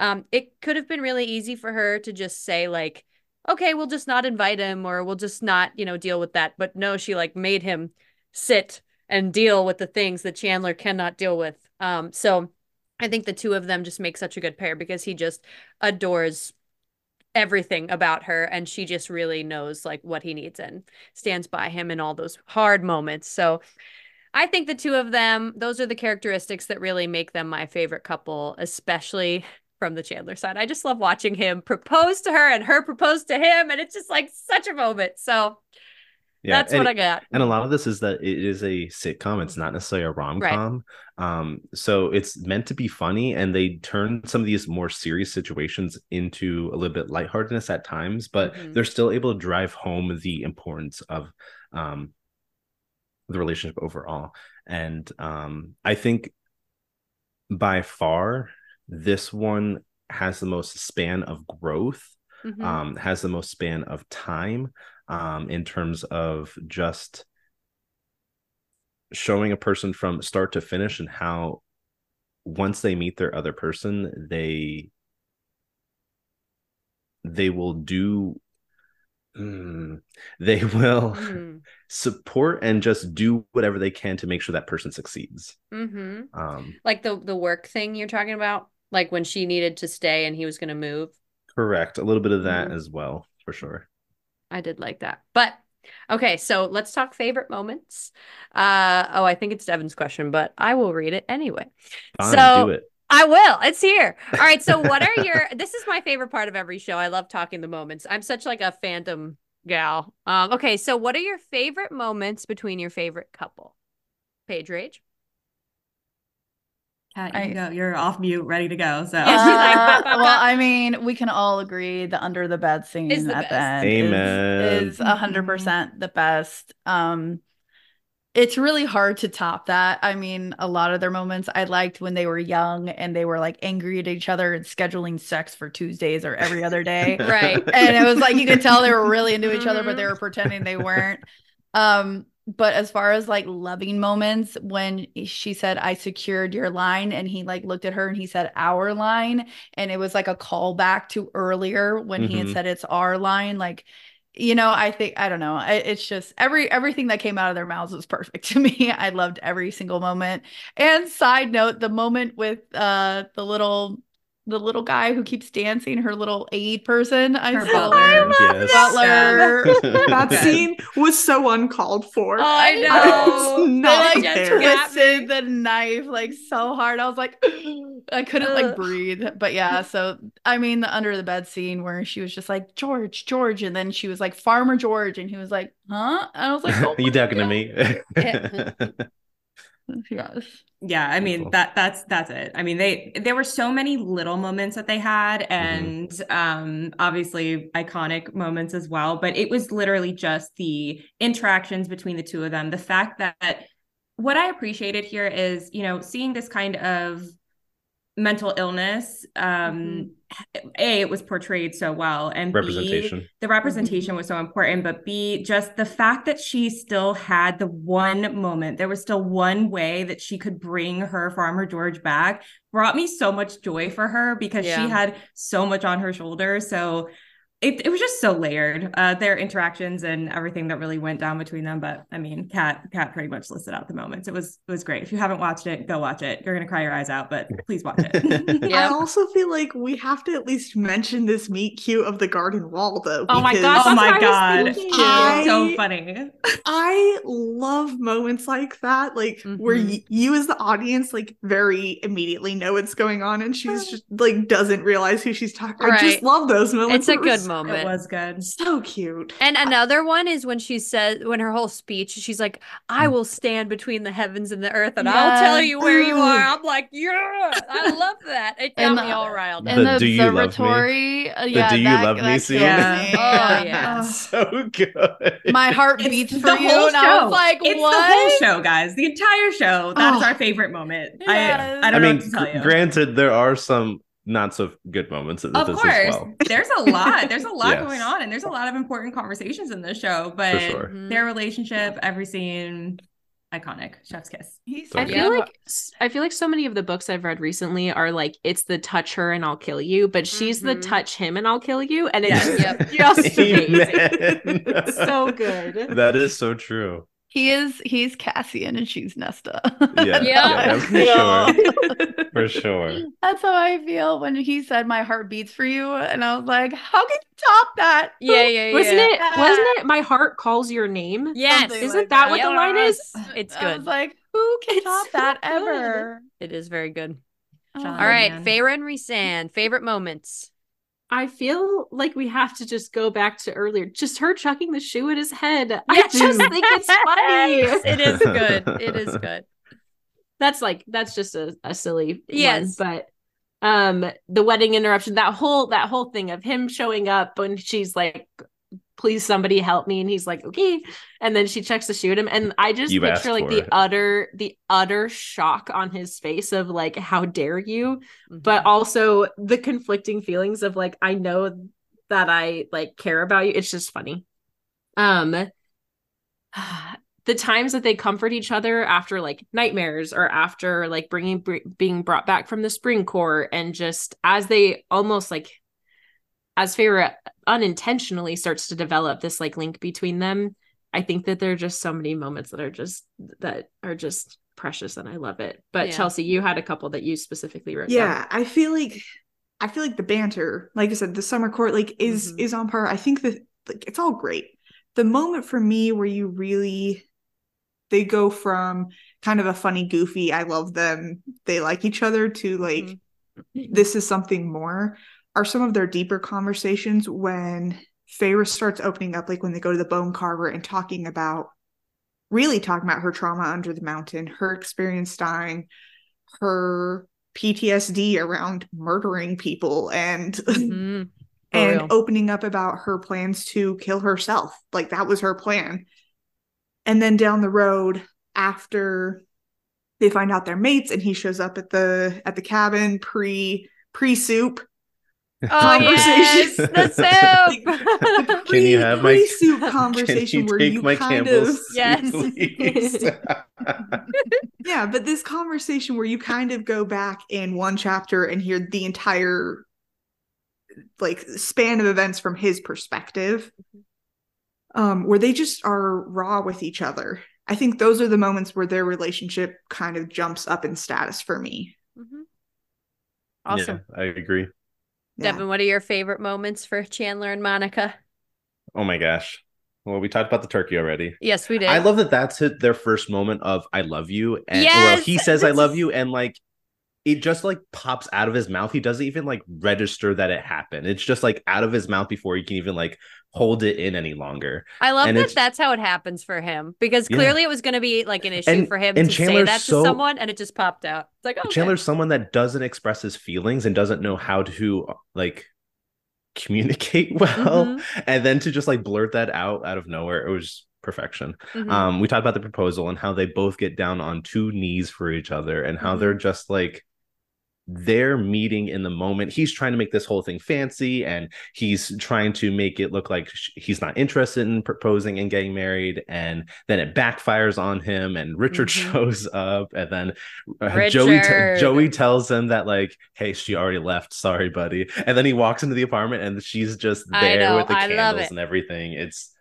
It could have been really easy for her to just say like, okay, we'll just not invite him, or we'll just not, deal with that. But no, she like made him sit and deal with the things that Chandler cannot deal with. So I think the two of them just make such a good pair, because he just adores everything about her, and she just really knows like what he needs and stands by him in all those hard moments. So I think the two of them, those are the characteristics that really make them my favorite couple, especially from the Chandler side. I just love watching him propose to her and her propose to him, and it's just like such a moment. So yeah, that's what I got. And a lot of this is that it is a sitcom. It's not necessarily a rom-com. Right. So it's meant to be funny, and they turn some of these more serious situations into a little bit lightheartedness at times, but they're still able to drive home the importance of the relationship overall. And I think by far this one has the most span of growth, has the most span of time, in terms of just showing a person from start to finish, and how once they meet their other person, they will do they will support and just do whatever they can to make sure that person succeeds. Like the work thing you're talking about, like when she needed to stay and he was going to move. Correct. A little bit of that as well, for sure. I did like that. But okay, so let's talk favorite moments. I think it's Devin's question, but I will read it anyway. Fine, do it. I will. It's here. All right. So what are this is my favorite part of every show. I love talking the moments. I'm such like a fandom gal. Okay. So what are your favorite moments between your favorite couple? Paige Rage? Kat, you go. You're off mute, ready to go. So, well, I mean, we can all agree the under the bed scene at the end is 100% the best. It's really hard to top that. I mean, a lot of their moments I liked when they were young and they were like angry at each other and scheduling sex for Tuesdays or every other day. Right. And it was like, you could tell they were really into each other, but they were pretending they weren't. But as far as like loving moments, when she said, I secured your line, and he like looked at her and he said, our line. And it was like a callback to earlier when he had said it's our line. Like, I don't know. It's just everything that came out of their mouths was perfect to me. I loved every single moment. And side note, the moment with the little the little guy who keeps dancing, her little aid person. Her butler. That scene was so uncalled for. Oh, I know. They like twisted the knife like so hard. I was like, I couldn't like breathe. But yeah, so I mean the under the bed scene where she was just like, George, and then she was like, Farmer George, and he was like, huh? And I was like, oh, you talking to me? Yes. Yeah, I mean that's it. I mean there were so many little moments that they had, and obviously iconic moments as well, but it was literally just the interactions between the two of them. The fact that what I appreciated here is, you know, seeing this kind of mental illness, it was portrayed so well, and representation. B, the representation was so important, but B, just the fact that she still had the one moment, there was still one way that she could bring her Farmer George back, brought me so much joy for her, because she had so much on her shoulders. So it was just so layered, their interactions and everything that really went down between them. But I mean, Kat pretty much listed out the moments. It was great. If you haven't watched it, go watch it. You're gonna cry your eyes out, but please watch it. I also feel like we have to at least mention this meet cute of the garden wall, though. Oh my gosh! Oh my god! It's so funny. I love moments like that, like where you as the audience like very immediately know what's going on, and she's just like doesn't realize who she's talking. I just love those moments. It's a good moment. It was good. So cute. And another one is when she said, when her whole speech, she's like, I will stand between the heavens and the earth, and I'll tell you where you are. I'm like, yeah, I love that. It got me all riled up. And the observatory. Do you love me scene? Yeah. Oh, yeah. So good. My heart beats for you. And I was like, it's what? the whole show, guys. The entire show. That's our favorite moment. Yes. I don't know what to tell you. Granted, there are some not so good moments in this as well. There's a lot going on, and there's a lot of important conversations in this show, but their relationship, every scene, iconic. Chef's kiss. I feel like so many of the books I've read recently are like, it's the touch her and I'll kill you, but she's the touch him and I'll kill you, and it's just amazing. So good. That is so true. He's Cassian and she's Nesta. For sure. That's how I feel when he said my heart beats for you, and I was like, how can you top that? Wasn't it my heart calls your name? Yes. Isn't that what the line is? It's good. I was like, who can top that ever? It is very good. All right, Feyre and Rhysand, favorite moments. I feel like we have to just go back to earlier. Just her chucking the shoe at his head. I just think it's funny. It is good. It is good. That's just a silly one. But the wedding interruption, that whole thing of him showing up when she's like, please somebody help me, and he's like, okay, and then she checks the shoe at him, and I just picture like the utter shock on his face of like, how dare you, but also the conflicting feelings of like, I know that I like care about you. It's just funny. The times that they comfort each other after like nightmares, or after like being brought back from the spring court, and just as they almost like, as Feyre unintentionally starts to develop this like link between them, I think that there are just so many moments that are just precious, and I love it. But Chelsea, you had a couple that you specifically wrote down. I feel like the banter, like I said, the summer court like is on par. I think that like it's all great. The moment for me where they go from kind of a funny, goofy, I love them, they like each other, to like this is something more, are some of their deeper conversations when Feyre starts opening up, like when they go to the bone carver and talking about her trauma under the mountain, her experience dying, her PTSD around murdering people, and opening up about her plans to kill herself. Like that was her plan. And then down the road, after they find out they're mates and he shows up at the cabin pre-soup, conversation. Yes, the soup. Can you have my soup conversation where you kind of yeah, but this conversation where you kind of go back in one chapter and hear the entire like span of events from his perspective, where they just are raw with each other. I think those are the moments where their relationship kind of jumps up in status for me. Awesome. Yeah, I agree. Devin, what are your favorite moments for Chandler and Monica? Oh my gosh. Well, we talked about the turkey already. Yes, we did. I love that that's their first moment of I love you. And yes, or he says I love you, and like it just like pops out of his mouth. He doesn't even like register that it happened. It's just like out of his mouth before he can even like hold it in any longer. I love that that's how it happens for him, because clearly it was going to be like an issue for him to say that to someone, and it just popped out. It's like, okay. Chandler's someone that doesn't express his feelings and doesn't know how to like communicate well, and then to just like blurt that out of nowhere, it was perfection. We talked about the proposal and how they both get down on 2 knees for each other, and how they're just like they're meeting in the moment. He's trying to make this whole thing fancy, and he's trying to make it look like he's not interested in proposing and getting married, and then it backfires on him, and Richard shows up, and then Joey tells him that like, hey, she already left, sorry buddy, and then he walks into the apartment and she's just there with the candles and everything. It's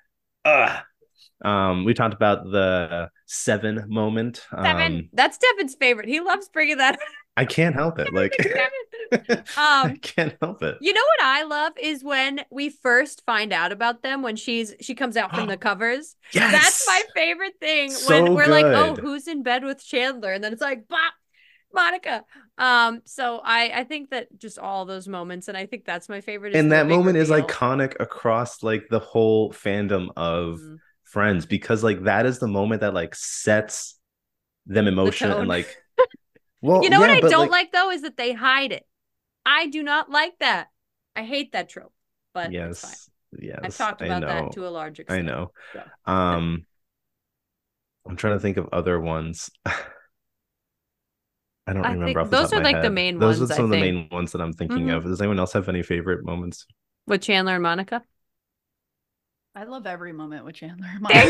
we talked about the 7 moment. That's Devin's favorite. He loves bringing that up. I can't help it. Like, I can't help it. You know what I love is when we first find out about them, when she comes out from the covers. Yes! That's my favorite thing. So when we're good. like, oh, who's in bed with Chandler? And then it's like, bop, Monica. So I think that just all those moments, and I think that's my favorite. And that moment is iconic across like the whole fandom of Friends, because like that is the moment that like sets them in motion and like. Well, you know what I don't like though is that they hide it. I do not like that. I hate that trope. But yes, it's fine. Yes, I've talked about that to a large extent. I know. So. I'm trying to think of other ones. I don't remember. Off the those top are like head. the main ones. Those are some of the main ones that I'm thinking of. Does anyone else have any favorite moments with Chandler and Monica? I love every moment with Chandler.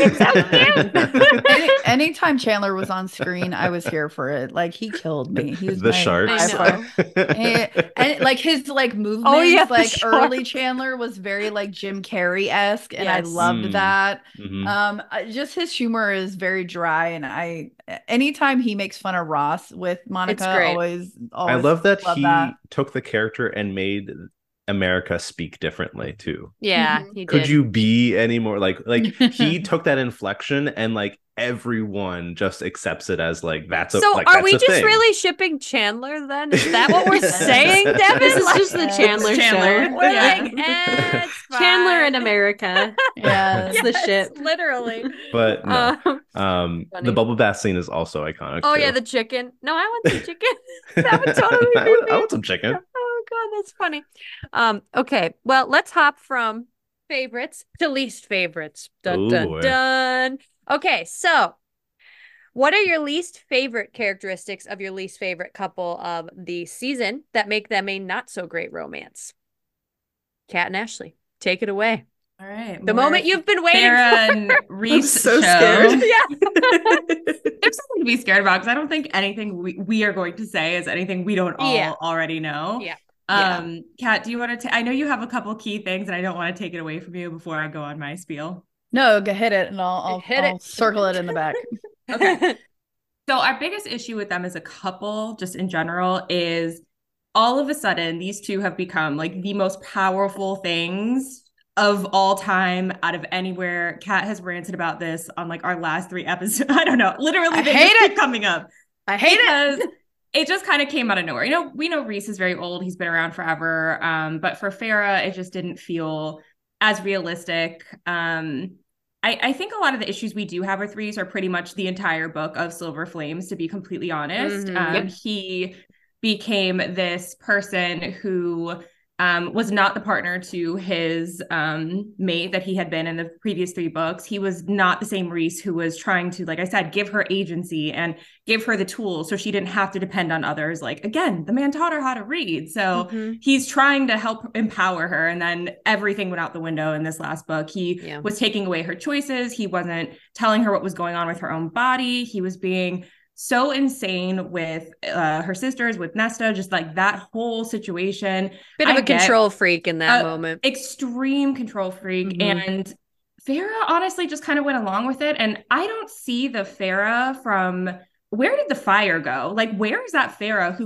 Anytime Chandler was on screen, I was here for it. Like he killed me. He's the shark. and like his like movements, like early Chandler was very like Jim Carrey-esque, and I loved that. Just his humor is very dry, and anytime he makes fun of Ross with Monica, always I love that he took the character and made America speak differently too. Yeah, he did. Could you be any more like he took that inflection and like everyone just accepts it as like that's so like, are that's we just thing. Really shipping Chandler then? Is that what we're saying, Devin? This is just the Chandler show. We're like, it's fine. Chandler in America. Yeah, the ship. Literally. But no. The bubble bath scene is also iconic. Oh yeah, the chicken. No, I want some chicken. That would totally be me. I want some chicken. Oh god, that's funny. Okay, well, let's hop from favorites to least favorites. Dun dun dun. Okay, so what are your least favorite characteristics of your least favorite couple of the season that make them a not so great romance? Kat and Ashley, take it away. All right. The moment you've been waiting Sarah for. And Reese so show. scared. Yeah. There's something to be scared about, because I don't think anything we are going to say is anything we don't all already know. Yeah. Kat, do you want to I know you have a couple key things, and I don't want to take it away from you before I go on my spiel. No, go hit it, and I'll circle it in the back. Okay. So our biggest issue with them as a couple, just in general, is all of a sudden these two have become like the most powerful things of all time out of anywhere. Kat has ranted about this on like our last 3 episodes. I don't know. Literally, they just keep coming up. I hate it. It just kind of came out of nowhere. You know, we know Reese is very old. He's been around forever. But for Farrah, it just didn't feel as realistic. I think a lot of the issues we do have with Reese are pretty much the entire book of Silver Flames, to be completely honest. He became this person who was not the partner to his mate that he had been in the previous 3 books. He was not the same Reese who was trying to, like I said, give her agency and give her the tools so she didn't have to depend on others. Like, again, the man taught her how to read. So he's trying to help empower her. And then everything went out the window in this last book. He was taking away her choices. He wasn't telling her what was going on with her own body. He was being so insane with her sisters, with Nesta, just like that whole situation. Bit of a control freak in that moment. Extreme control freak. And Farrah honestly just kind of went along with it. And I don't see the Farrah from, where did the fire go? Like, where is that Farrah who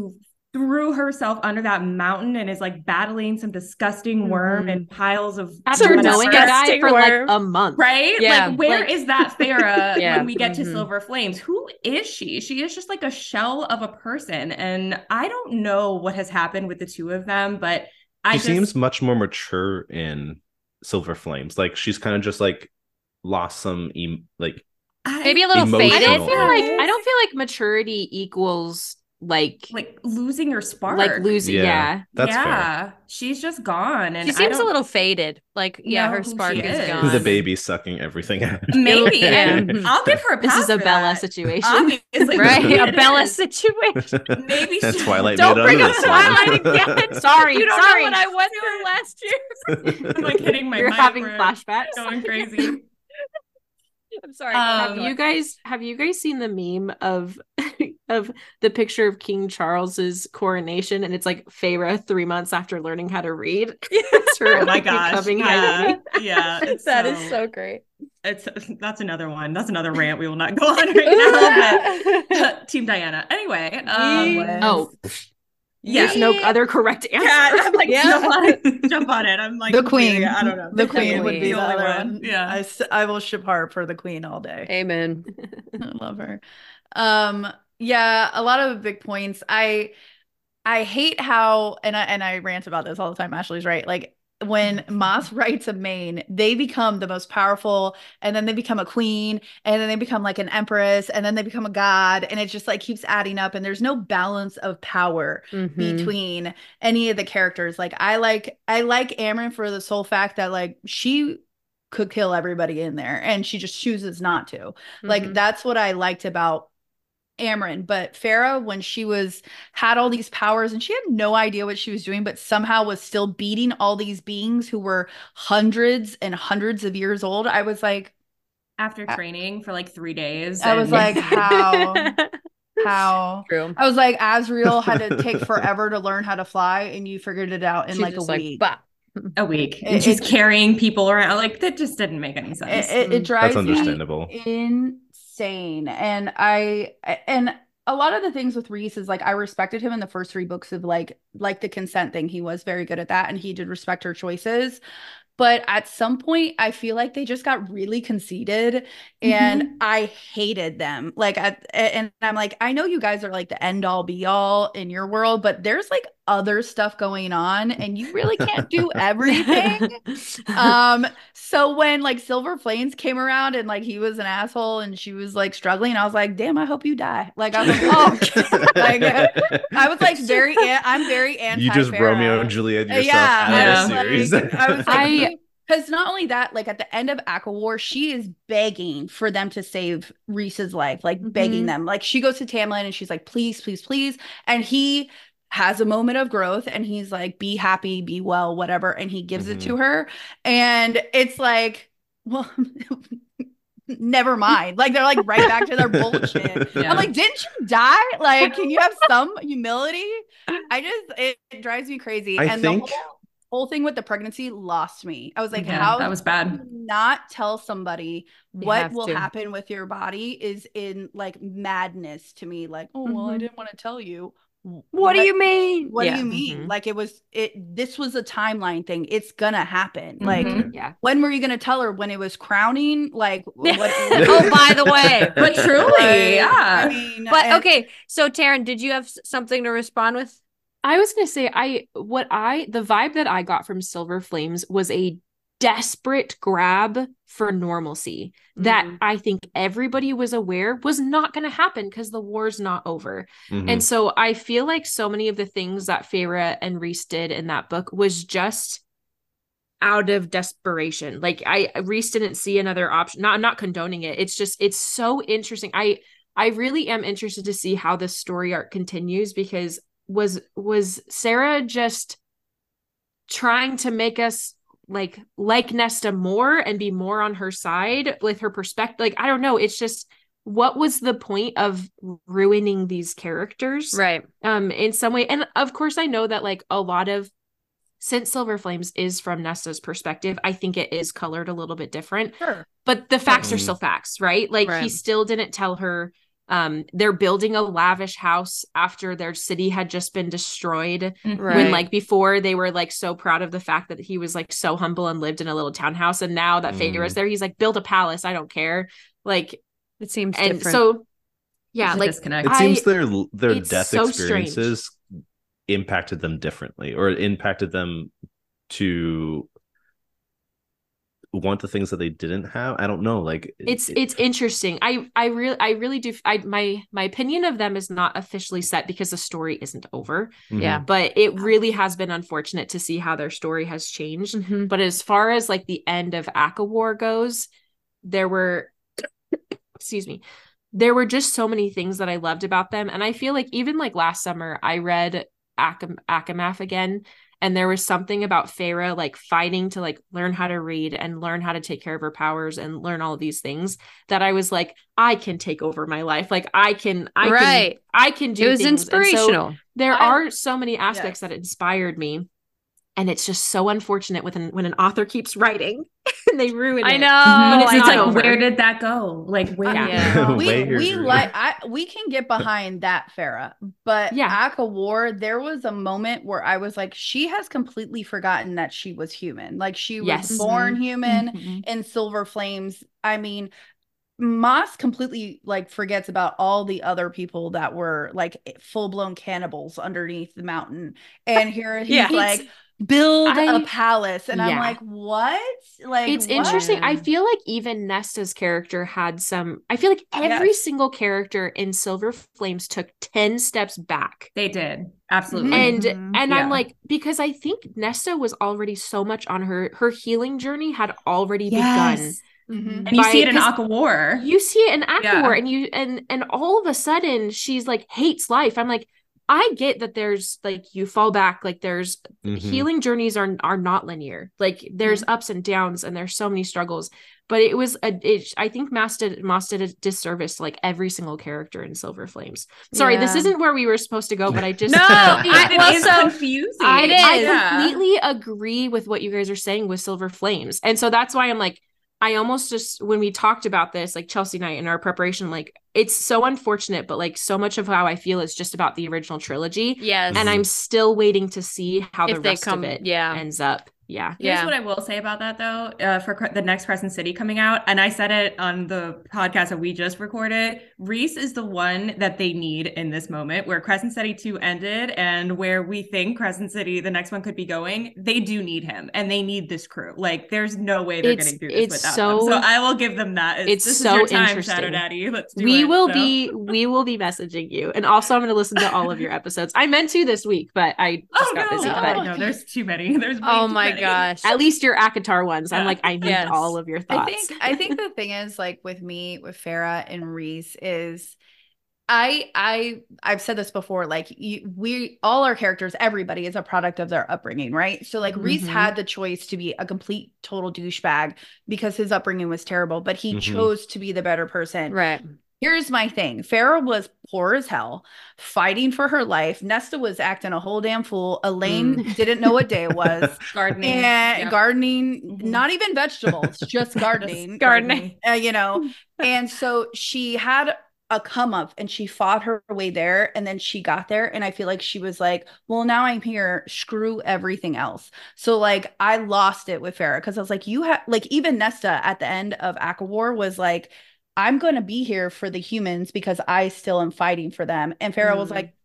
threw herself under that mountain and is like battling some disgusting worm and piles of after knowing a guy for like a month, right? Yeah. Like, where is that Feyre when we get to Silver Flames? Who is she? She is just like a shell of a person, and I don't know what has happened with the two of them, but she seems much more mature in Silver Flames. Like she's kind of just like lost some maybe a little faded. I don't feel like maturity equals like losing your spark, like losing that's fair. She's just gone, and she seems a little faded, like her spark is gone. The baby sucking everything out. Maybe and I'll give her a pass. This is a Bella situation. Obviously, right? A Bella situation. Maybe that's Twilight. Don't bring up Twilight again. Sorry, you don't know what I went through last year. I'm like hitting my You're having flashbacks, going crazy. I'm sorry. Have you guys seen the meme of the picture of King Charles's coronation, and it's like Feyre 3 months after learning how to read? Oh my gosh! Yeah, that is so great. That's another one. That's another rant we will not go on right now. But Team Diana. Anyway. There's no other correct answer. I'm like, jump on it. I'm like, the queen. I don't know. The queen would be the only other one. Yeah. I will ship heart for the queen all day. Amen. I love her. Yeah, a lot of big points. I hate how, and I rant about this all the time. Ashley's right. Like when Moss writes a main, they become the most powerful, and then they become a queen, and then they become like an empress, and then they become a god, and it just like keeps adding up, and there's no balance of power between any of the characters. Like I like Amren for the sole fact that like she could kill everybody in there, and she just chooses not to. Like that's what I liked about Amren. But Feyre, when she had all these powers and she had no idea what she was doing, but somehow was still beating all these beings who were hundreds and hundreds of years old, I was like, after training for like 3 days, I was like, how True. I was like, Azriel had to take forever to learn how to fly, and you figured it out in like a week. A week, and she's carrying people around. Like that just didn't make any sense. It drives That's understandable. me insane. And a lot of the things with Rhys is like I respected him in the first 3 books of like the consent thing. He was very good at that, and he did respect her choices. But at some point, I feel like they just got really conceited, and I hated them. Like, and I'm like, I know you guys are like the end all be all in your world, but there's like other stuff going on, and you really can't do everything. So when like Silver Flames came around, and like he was an asshole, and she was like struggling, I was like, damn, I hope you die. Like I was like, oh, like I was like I'm very anti. You just Romeo and Juliet yourself out of the series. I was like. Because not only that, like at the end of ACOWAR, she is begging for them to save Rhys's life, like begging them. Like she goes to Tamlin and she's like, please, please, please. And he has a moment of growth and he's like, be happy, be well, whatever. And he gives it to her. And it's like, well, never mind. Like they're like right back to their bullshit. I'm like, didn't you die? Like, can you have some humility? It drives me crazy. I think the whole thing with the pregnancy lost me. I was like, how that was bad. Not tell somebody what will happen with your body is in like madness to me. Like, oh well, I didn't want to tell you. What do you mean? What do you mean? Like this was a timeline thing. It's gonna happen. Like, when were you gonna tell her? When it was crowning? Like, what? Oh, by the way, but truly, yeah. I mean, okay. So, Taryn, did you have something to respond with? I was gonna say, the vibe that I got from Silver Flames was a desperate grab for normalcy that I think everybody was aware was not going to happen because the war's not over. And so I feel like so many of the things that Feyre and Rhys did in that book was just out of desperation. Like Rhys didn't see another option. I'm not condoning it. It's just, it's so interesting. I really am interested to see how this story arc continues, because was Sarah just trying to make us like Nesta more and be more on her side with her perspective? Like, I don't know. It's just, what was the point of ruining these characters? Right. In some way. And of course I know that like a lot of, since Silver Flames is from Nesta's perspective, I think it is colored a little bit different. Sure. But the facts are still facts, right? Like he still didn't tell her They're building a lavish house after their city had just been destroyed. Right. When like before they were like so proud of the fact that he was like so humble and lived in a little townhouse, and now that Feyre's there, he's like, build a palace, I don't care. Like it seems and different. So yeah, like it seems their death so experiences strange. Impacted them differently, or impacted them to want the things that they didn't have. I don't know. Like it's interesting. I really do. My opinion of them is not officially set because the story isn't over. Yeah, but it really has been unfortunate to see how their story has changed. But as far as like the end of ACOWAR goes, there were just so many things that I loved about them. And I feel like even like last summer I read ACOMAF again, and there was something about Feyre like fighting to like learn how to read and learn how to take care of her powers and learn all of these things that I was like, I can take over my life. Like I can do. It was things. inspirational. So there are so many aspects that inspired me. And it's just so unfortunate when an author keeps writing and they ruin it. I know. But it's like, where did that go? Like, where? We can get behind that, Feyre. But ACOWAR, there was a moment where I was like, she has completely forgotten that she was human. Like she was born human in Silver Flames. I mean, Moss completely like forgets about all the other people that were like full-blown cannibals underneath the mountain. And here he's like, build a palace, and I'm like, what? Like, it's interesting. I feel like even Nesta's character had some. I feel like every single character in Silver Flames took 10 steps back. They did, absolutely. And I'm like, because I think Nesta was already so much on her healing journey had already begun. And you see it in ACOWAR. You see it in ACOWAR, and you and all of a sudden she's like hates life. I'm like, I get that there's like you fall back, like there's healing journeys are not linear. Like there's ups and downs, and there's so many struggles. But it was I think Moss did a disservice to like every single character in Silver Flames. Sorry, this isn't where we were supposed to go, but I just it's so confusing. I completely agree with what you guys are saying with Silver Flames, and so that's why I'm like, I almost just, when we talked about this, like Chelsea and I in our preparation, like it's so unfortunate, but like so much of how I feel is just about the original trilogy. Yes. And I'm still waiting to see how the rest of it ends up. Yeah. Here's what I will say about that though, for the next Crescent City coming out, and I said it on the podcast that we just recorded, Rhys is the one that they need in this moment where Crescent City 2 ended and where we think Crescent City, the next one, could be going. They do need him, and they need this crew. Like there's no way they're getting through this without them. So I will give them that. This is so your time, interesting. Shadow Daddy. Let's do we will be messaging you, and also I'm going to listen to all of your episodes. I meant to this week, but I just got busy. But no, there's too many. There's oh my gosh. At least your ACOTAR ones. I'm like, I need all of your thoughts. I think the thing is, like with me, with Feyre and Rhys, is I've said this before, like we all our characters, everybody is a product of their upbringing, right? So like Rhys had the choice to be a complete total douchebag because his upbringing was terrible, but he chose to be the better person. Right. Here's my thing. Feyre was poor as hell, fighting for her life. Nesta was acting a whole damn fool. Elaine didn't know what day it was. Gardening. Gardening, not even vegetables, just gardening. Gardening. You know, and so she had a come up and she fought her way there, and then she got there, and I feel like she was like, well, now I'm here, screw everything else. So like I lost it with Feyre because I was like, you have, like, even Nesta at the end of ACOWAR was like, I'm going to be here for the humans because I still am fighting for them. And Feyre was like,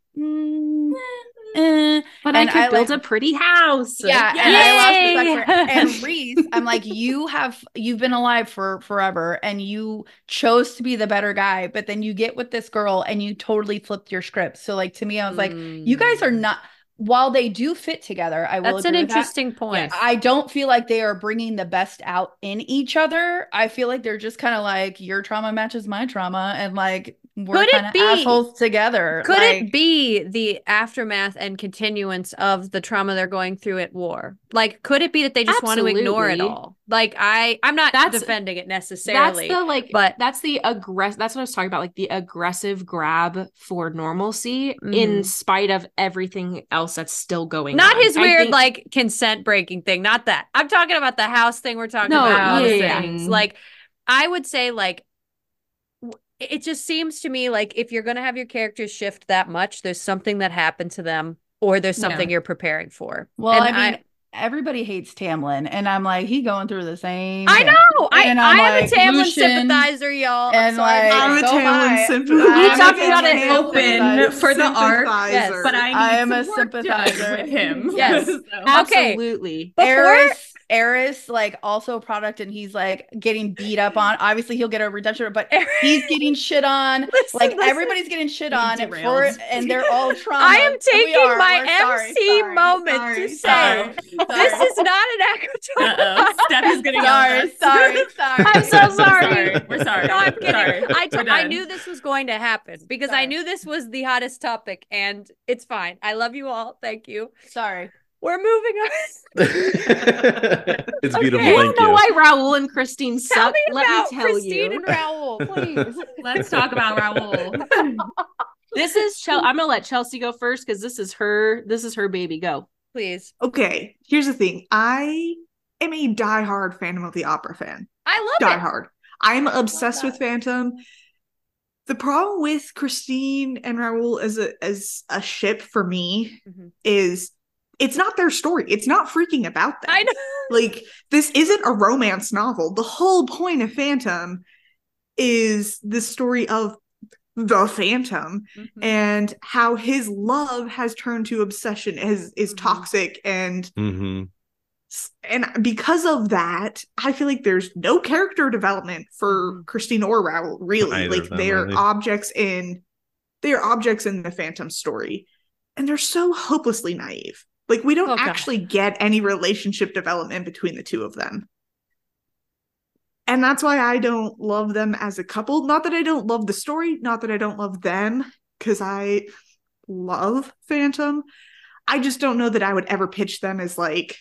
but I could build a pretty house. Yeah. And I lost respect for it. And Rhys, I'm like, you've been alive for forever and you chose to be the better guy, but then you get with this girl and you totally flipped your script. So like, to me, I was like, you guys are not, while they do fit together, I will. That's an interesting point. Yes. I don't feel like they are bringing the best out in each other. I feel like they're just kind of like, your trauma matches my trauma, and like we're kind of assholes together. Could it be the aftermath and continuance of the trauma they're going through at war? Like, could it be that they just want to ignore it all? Like, I'm not defending it necessarily. That's the aggressive. That's what I was talking about. Like the aggressive grab for normalcy in spite of everything else that's still going on. Not his weird like consent breaking thing. Not that. I'm talking about the house thing. We're talking about things. Like, I would say like, it just seems to me like if you're going to have your characters shift that much, there's something that happened to them or there's something you're preparing for. Well, and I mean, everybody hates Tamlin, and I'm like, he going through the same I thing. know. I am like, a Tamlin sympathizer, y'all. And I'm a Tamlin sympathizer. We talked about it open for the arc, but I am a sympathizer with him. Yes, so. Absolutely. Eris, like, also a product, and he's like getting beat up on. Obviously, he'll get a redemption, but he's getting shit on. Everybody's getting shit on, and they're all trauma. I am taking my MC moment to say this is not an ACOTAR. Steph is getting sorry. I'm so sorry. We're sorry. No, I'm kidding. I knew this was going to happen because I knew this was the hottest topic, and it's fine. I love you all. Thank you. Sorry. We're moving on. It's beautiful. I don't know why Raul and Christine suck. Let me tell Christine and Raul, please. Let's talk about Raul. This is I'm gonna let Chelsea go first because this is her baby. Go, please. Okay, here's the thing. I am a diehard Phantom of the Opera fan. I love diehard. I'm obsessed with Phantom. The problem with Christine and Raul as a ship for me is it's not their story. It's not freaking about them. I know. Like, this isn't a romance novel. The whole point of Phantom is the story of the Phantom and how his love has turned to obsession, is toxic, and because of that, I feel like there's no character development for Christine or Raul, really. Like, they're objects in the Phantom story, and they're so hopelessly naive. Like, we don't actually get any relationship development between the two of them. And that's why I don't love them as a couple. Not that I don't love the story, not that I don't love them, because I love Phantom. I just don't know that I would ever pitch them as, like,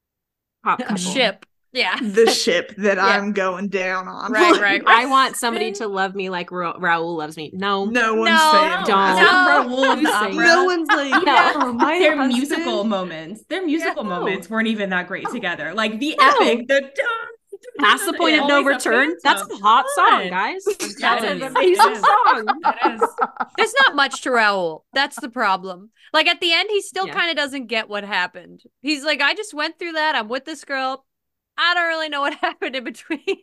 a ship. Yeah. The ship that I'm going down on. Right. I want somebody to love me like Raul loves me. No one's saying don't. No one's like, their musical moments. Their musical moments weren't even that great together. Like, the epic, Past the Point of No Return. That's a hot song, guys. That's an amazing song. There's not much to Raul. That's the problem. Like, at the end, he still kind of doesn't get what happened. He's like, I just went through that. I'm with this girl. I don't really know what happened in between.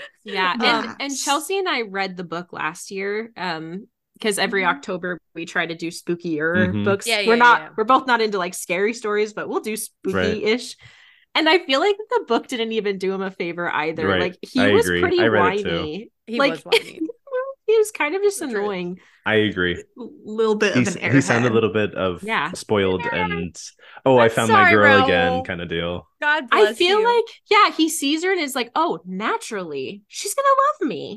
Yeah. And Chelsea and I read the book last year. Because every October we try to do spookier books. We're both not into like scary stories, but we'll do spooky-ish. Right. And I feel like the book didn't even do him a favor either. Right. Like, he was pretty whiny. He was whiny. He was kind of just annoying. I agree. A little bit of an airhead. He sounded a little bit of spoiled and I found my girl Raul. Again kind of deal. God bless I feel you. like, he sees her and is like, oh, naturally, she's gonna love me.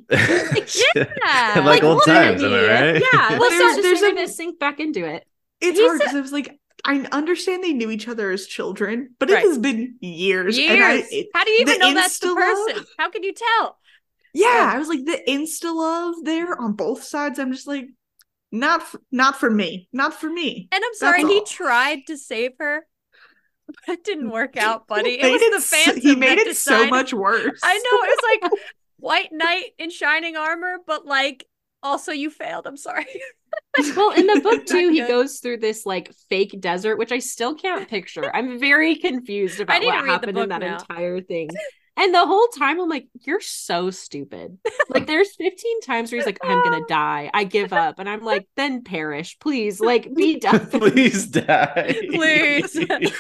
Like, like old times, am I right? Yeah. Well, there's gonna sink back into it. It's hard because it was like, I understand they knew each other as children, but it has been years. And how do you even know that's the person? How can you tell? Yeah, I was like, the insta love there on both sides. I'm just like, not for me. And I'm sorry, he tried to save her, but it didn't work out, buddy. It was the Phantom. He made it so much worse. I know, it was like White Knight in shining armor, but like, also you failed. I'm sorry. Well, in the book too, he goes through this like fake desert, which I still can't picture. I'm very confused about what happened in that entire thing. And the whole time I'm like, you're so stupid. Like, there's 15 times where he's like, I'm gonna die. I give up. And I'm like, then perish. Please, like, be done. Please die. Please.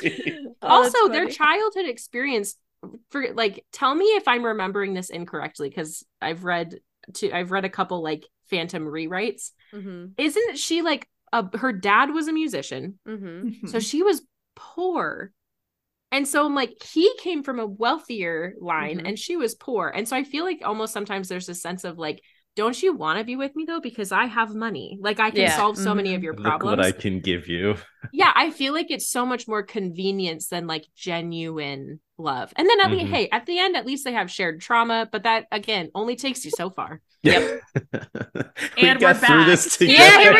Also, their childhood experience, for like, tell me if I'm remembering this incorrectly, because I've read a couple like Phantom rewrites. Isn't she like her dad was a musician, so she was poor, and so I'm like, he came from a wealthier line and she was poor, and so I feel like almost sometimes there's a sense of like, don't you want to be with me though, because I have money, like I can solve so many of your problems. Look what I can give you. Yeah, I feel like it's so much more convenience than like genuine love. And then at the end, at least they have shared trauma, but that again only takes you so far. Yep. And we're back. Yeah, here we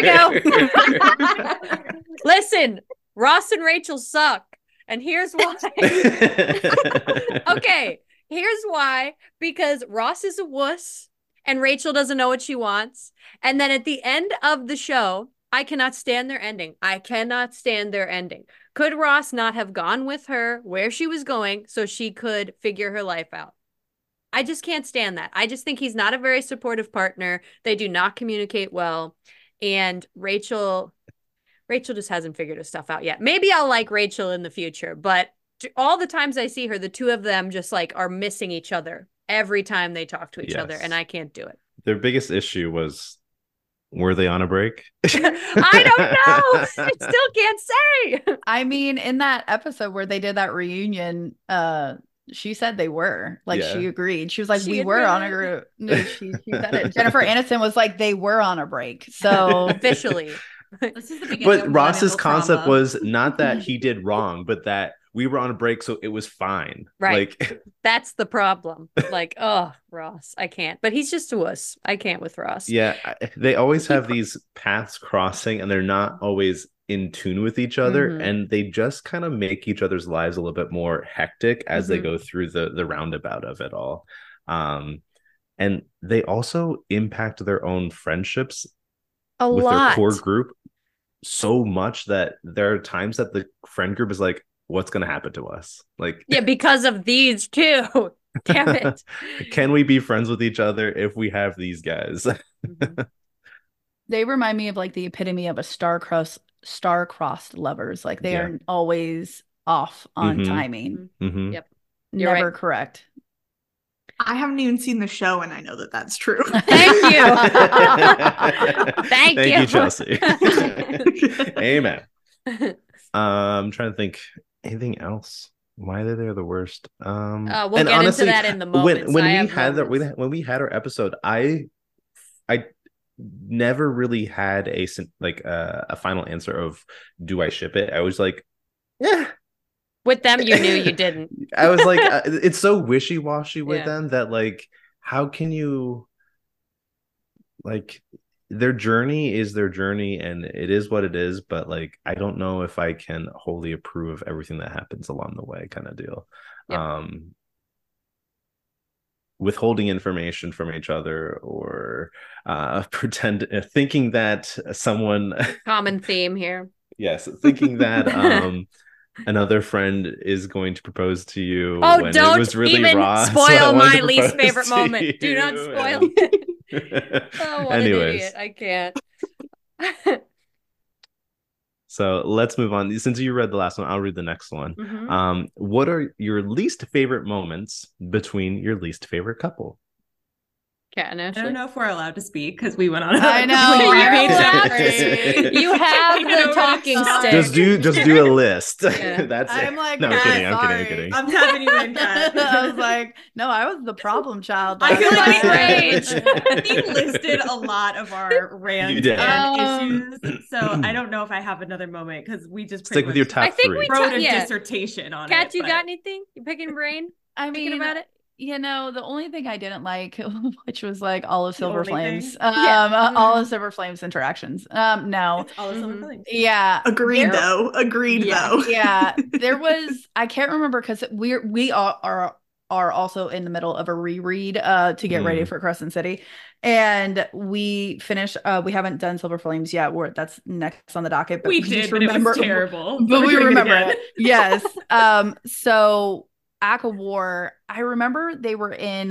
go. Listen, Ross and Rachel suck, and here's why. Okay, here's why. Because Ross is a wuss, and Rachel doesn't know what she wants. And then at the end of the show, I cannot stand their ending. I cannot stand their ending. Could Ross not have gone with her where she was going so she could figure her life out? I just can't stand that. I just think he's not a very supportive partner. They do not communicate well. And Rachel just hasn't figured her stuff out yet. Maybe I'll like Rachel in the future, but all the times I see her, the two of them just like are missing each other every time they talk to each other, and I can't do it. Their biggest issue was, were they on a break? I don't know. I still can't say. I mean, in that episode where they did that reunion, she said they were. Like, she agreed. She was like, we were on a group. No, she said it. Jennifer Aniston was like, they were on a break. So officially. This is the beginning. But Ross's concept was not that he did wrong, but that we were on a break, so it was fine. Right. Like, that's the problem. Like, oh, Ross, I can't. But he's just a wuss. I can't with Ross. Yeah, they always have these paths crossing, and they're not always in tune with each other, and they just kind of make each other's lives a little bit more hectic as they go through the roundabout of it all. And they also impact their own friendships with their core group so much that there are times that the friend group is like, what's going to happen to us? Like, yeah, because of these two. Damn it. Can we be friends with each other if we have these guys? They remind me of like the epitome of a star-crossed lovers. Like, they are always off on timing. Yep. Never correct. I haven't even seen the show, and I know that that's true. Thank you. Thank you, Chelsea. Amen. I'm trying to think anything else. Why they're the worst. We'll get honestly, into that in the moment. When we had our episode, I never really had a final answer of, do I ship it? I was like, yeah. With them, you knew you didn't. I was like, it's so wishy-washy with them that, like, how can you, like, their journey is their journey, and it is what it is, but, like, I don't know if I can wholly approve of everything that happens along the way, kind of deal. Yep. Withholding information from each other, or thinking that someone... Common theme here. Yes, thinking that... another friend is going to propose to you. Oh, when don't it was really even Ross, spoil my least favorite moment. Do not spoil it. Oh, what an idiot. I can't. So let's move on. Since you read the last one, I'll read the next one. What are your least favorite moments between your least favorite couple? Kat and Ashley. I don't know if we're allowed to speak because we went on. I know. You have the talking stick. Just do a list. Yeah. That's I'm it. like, no, I'm kidding. I'm tapping you in, Kat. I was like, no, I was the problem child. I feel like rage. we listed a lot of our rants and issues, so I don't know if I have another moment because we just stick with your top three. We wrote a dissertation on Kat, it. you got anything? You picking brain? Thinking about it. You know, the only thing I didn't like, which was like all of Silver Flames, all of Silver Flames interactions. No, all of Silver Flames. Yeah, agreed though. Yeah, there was. I can't remember because we are also in the middle of a reread to get ready for Crescent City, and we finished. We haven't done Silver Flames yet. That's next on the docket. But we did, but it was terrible. But we remember it. Yes. So. Act of War, I remember they were in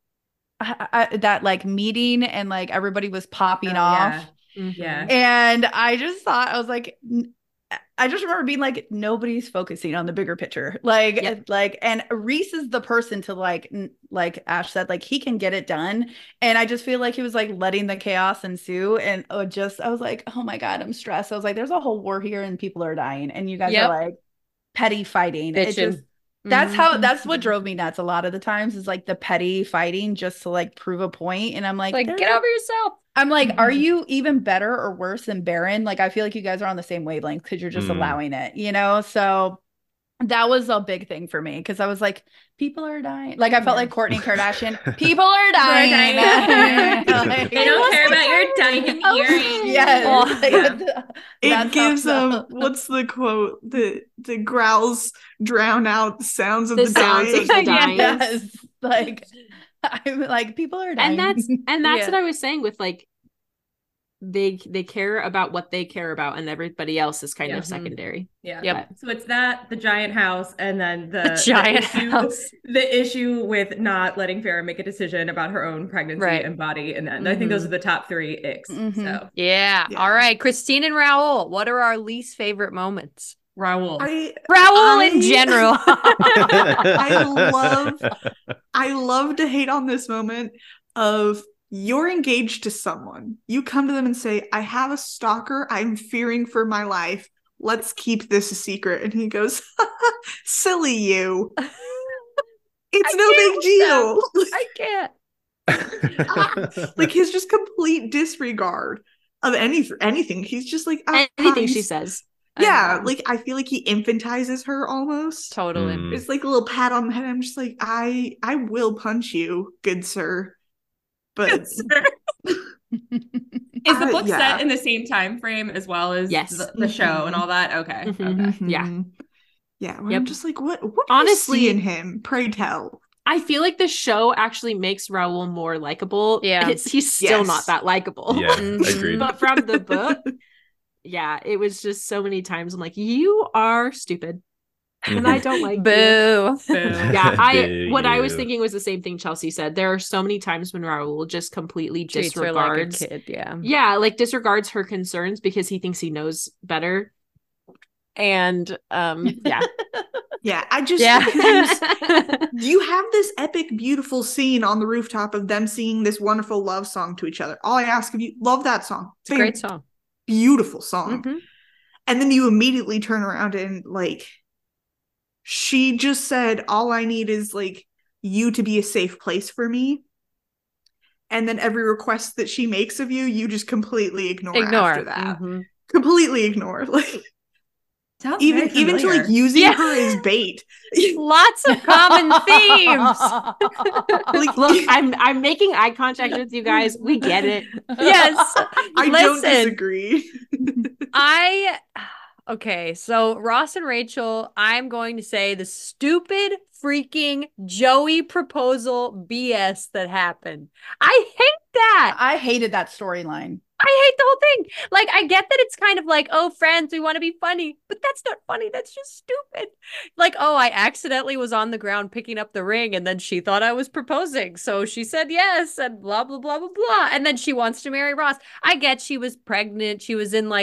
that like meeting and like everybody was popping off. Yeah. And I just thought, I was like, I just remember being like, nobody's focusing on the bigger picture. Like, and Reese is the person to like Ash said, like he can get it done. And I just feel like he was like letting the chaos ensue. And I was like, oh my God, I'm stressed. I was like, there's a whole war here and people are dying. And you guys are like petty fighting. It just, that's what drove me nuts a lot of the times is like the petty fighting just to like prove a point. And I'm like get over yourself. I'm like, are you even better or worse than Baron? Like, I feel like you guys are on the same wavelength because you're just allowing it, you know? So that was a big thing for me because I was like, people are dying. Like, I felt like Kourtney Kardashian. People are dying. Like, they don't care about your diamond earrings. Yes. It gives them, what's the quote? The growls drown out the sounds of the dying. Yes. Like, I'm like, people are dying. And that's what I was saying with like they care about what they care about, and everybody else is kind of secondary. Yeah. Yep. So it's that, the giant house, and then the giant house. The issue with not letting Farrah make a decision about her own pregnancy and body. And then I think those are the top 3 icks. So yeah. All right. Christine and Raul, what are our least favorite moments? Raul in general. I love to hate on this moment of, you're engaged to someone. You come to them and say, I have a stalker. I'm fearing for my life. Let's keep this a secret. And he goes, silly you. It's no big deal. I can't. Like his just complete disregard of anything. He's just like, anything she says. Yeah, like I feel like he infantizes her almost. Totally. It's like a little pat on the head. I'm just like, I will punch you, good sir. But is the book set in the same time frame as well as the show and all that? Okay. Yeah. I'm just like, what honestly do you see in him? Pray tell. I feel like the show actually makes Raul more likable. Yeah, he's still not that likable. Yeah, agreed. But from the book, it was just so many times I'm like, you are stupid. And I don't like boo. Yeah, what I was thinking was the same thing Chelsea said. There are so many times when Raul just completely disregards her like a kid, like disregards her concerns because he thinks he knows better. And I just you have this epic, beautiful scene on the rooftop of them singing this wonderful love song to each other. All I ask of you, love that song. It's a great song. Beautiful song. And then you immediately turn around and like, she just said, all I need is like you to be a safe place for me. And then every request that she makes of you, you just completely ignore after that. Completely ignor. Like even to like using her as bait. Lots of common themes. Look, I'm making eye contact with you guys. We get it. Yes. I don't disagree. Okay, so Ross and Rachel, I'm going to say the stupid freaking Joey proposal BS that happened. I hate that. I hated that storyline. I hate the whole thing. Like, I get that it's kind of like, oh, friends, we want to be funny, but that's not funny. That's just stupid. Like, oh, I accidentally was on the ground picking up the ring, and then she thought I was proposing, so she said yes, and blah, blah, blah, blah, blah. And then she wants to marry Ross. I get she was pregnant. She was in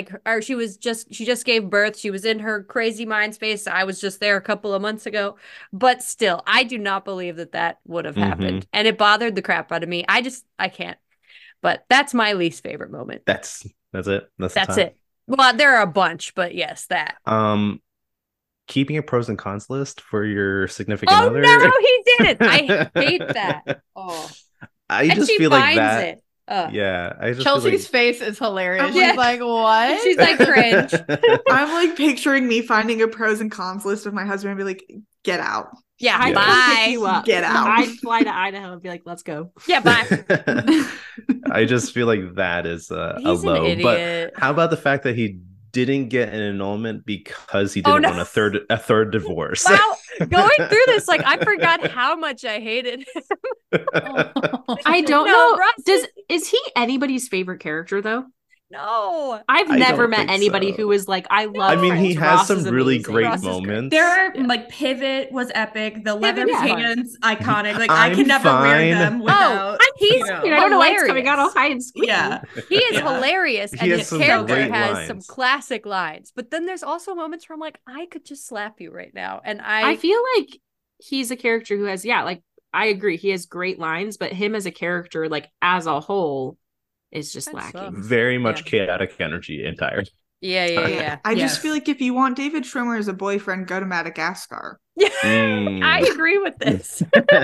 she just gave birth. She was in her crazy mind space. I was just there a couple of months ago. But still, I do not believe that would have happened. And it bothered the crap out of me. I can't. But that's my least favorite moment. That's it. That's it. Well, there are a bunch, but yes, that. Keeping a pros and cons list for your significant other. Oh no, he didn't. I hate that. Oh, I just feel like that. Yeah, I just Chelsea's face is hilarious. She's like, what? She's like, cringe. I'm like picturing me finding a pros and cons list of my husband and be like, get out. Yeah, I'd come pick you up. Get out. I'd fly to Idaho and be like, let's go. Yeah, bye. I just feel like that is a low. An idiot. But how about the fact that he didn't get an annulment because he didn't want a third divorce? Wow, going through this, like I forgot how much I hated him. I don't know. Is he anybody's favorite character though? No, I've never met anybody who was like, I love. I mean, Friends. he has Ross some really amazing. great moments. There are like Pivot was epic. The leather pants iconic. Like I can never wear them without. He's I don't know why it's coming out all high and squeaky. Yeah, he is hilarious, and his character has lines. some classic lines. But then there's also moments where I'm like, I could just slap you right now, and I feel like he's a character who has like I agree, he has great lines, but him as a character, like as a whole, is just lacking. Very much chaotic energy entirely. Yeah. I just feel like if you want David Schwimmer as a boyfriend, go to Madagascar. I agree with this.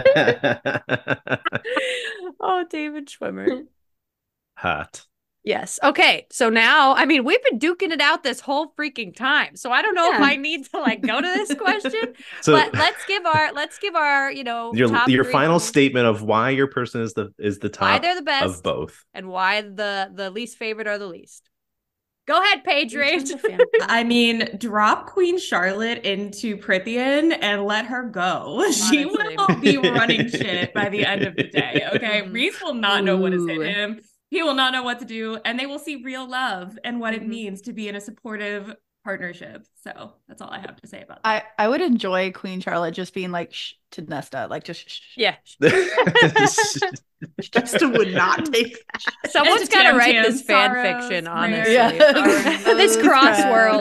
Oh, David Schwimmer. Hot. Yes. Okay. So now, I mean, we've been duking it out this whole freaking time. So I don't know if I need to like go to this question. But let's give our your final statement of why your person is the top, why they're the best of both, and why the least favorite are the least. Go ahead, Paige Rage. I mean, drop Queen Charlotte into Prythian and let her go. Honestly. She will be running shit by the end of the day. Okay. Rhys will not know what has hit him. He will not know what to do. And they will see real love and what it means to be in a supportive partnership. So that's all I have to say about that. I would enjoy Queen Charlotte just being like shh to Nesta, like just shh. Yeah. Nesta would not take that. Someone's got to write this fan fiction, honestly. This cross world.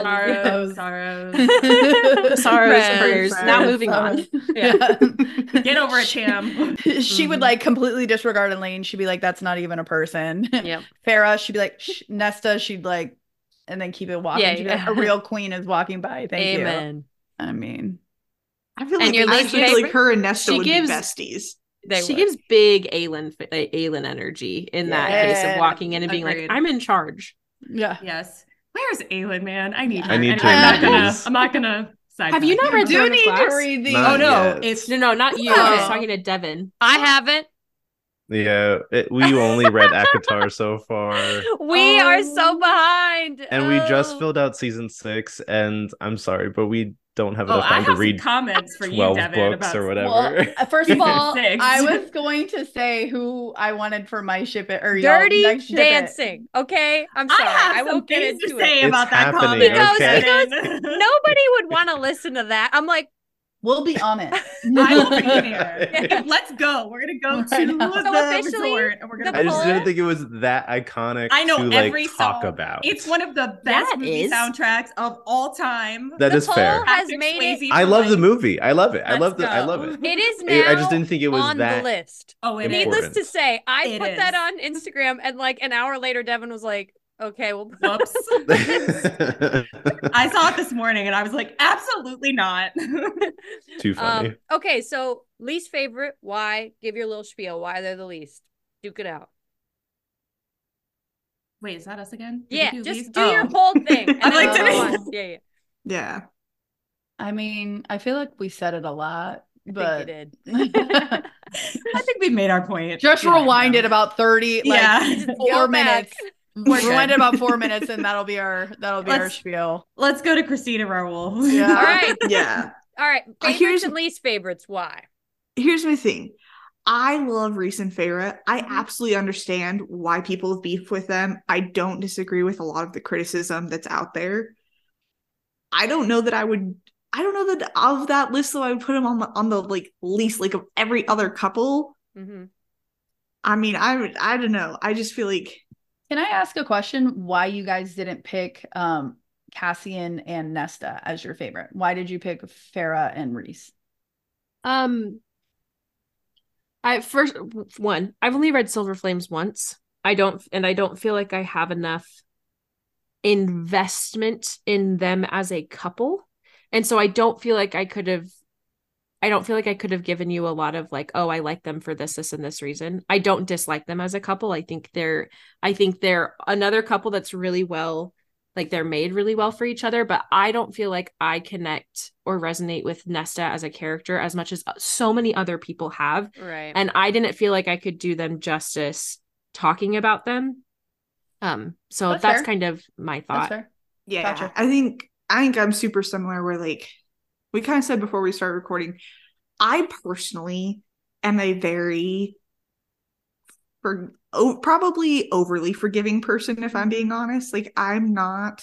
Sorrows, prayers. Now moving on. Yeah. Get over it, Tam. She would like completely disregard Elaine. She'd be like, that's not even a person. Yeah. Farrah, she'd be like, shh. Nesta, she'd like, and then keep it walking. Yeah. Like, a real queen is walking by. Thank you. I mean, I feel like your least favorite? Like her and Nesta would be besties. She gives big Aelin energy in that case of walking in and being like, I'm in charge. Yeah. Yes. Where's Aelin, man? I need to. I'm not gonna. Have you not read Throne of Glass? To read these. Oh no, it's not you. I was talking to Devin. I haven't. Yeah, we only read ACOTAR so far. We are so behind. And we just filled out season 6, and I'm sorry, but we don't have enough time to read comments for 12 you, Devin, books or whatever. Well, first of all, I was going to say who I wanted for my ship it or Dirty Dancing. Okay, I'm sorry. I won't get into it. About that comment. Because nobody would want to listen to that. I'm like, we'll be on it. I will be here. Let's go. We're gonna go to the resort. And we're gonna I just didn't think it was that iconic. I know to every talk song. About. It's one of the best movie soundtracks of all time. That is fair. Has made it. I love the movie. I love it. I love it. It is now. I just didn't think it was on that the list. Oh, it needless to say, I put that on Instagram, and like an hour later, Devin was like, okay, well, whoops. I saw it this morning and I was like, absolutely not. Too funny. Okay, so least favorite, why? Give your little spiel. Why they're the least. Duke it out. Wait, is that us again? Yeah, just do your whole thing. I'd like to be. Yeah. I mean, I feel like we said it a lot, but I think you did. I think we made our point. Just rewind it about 30, 4 minutes. Rewind it about 4 minutes, and that'll be our spiel. Let's go to Christina Raoul. Yeah. All right. Yeah. All right. Favorites and least favorites. Why? Here's my thing. I love Rhys and Farrah. I absolutely understand why people have beef with them. I don't disagree with a lot of the criticism that's out there. I don't know that of that list, though, I would put them on the like least like of every other couple. Mm-hmm. I mean, I don't know. I just feel like. Can I ask a question? Why you guys didn't pick Cassian and Nesta as your favorite? Why did you pick Farrah and Rhys? I've only read Silver Flames once. I don't feel like I have enough investment in them as a couple. And so I don't feel like I could have given you a lot of like, oh, I like them for this and this reason. I don't dislike them as a couple. I think they're another couple that's really well, like they're made really well for each other, but I don't feel like I connect or resonate with Nesta as a character as much as so many other people have. Right. And I didn't feel like I could do them justice talking about them. So that's kind of my thought. Yeah. Gotcha. I think I'm super similar where like, we kind of said before we started recording, I personally am a very probably overly forgiving person, if I'm being honest. Like I'm not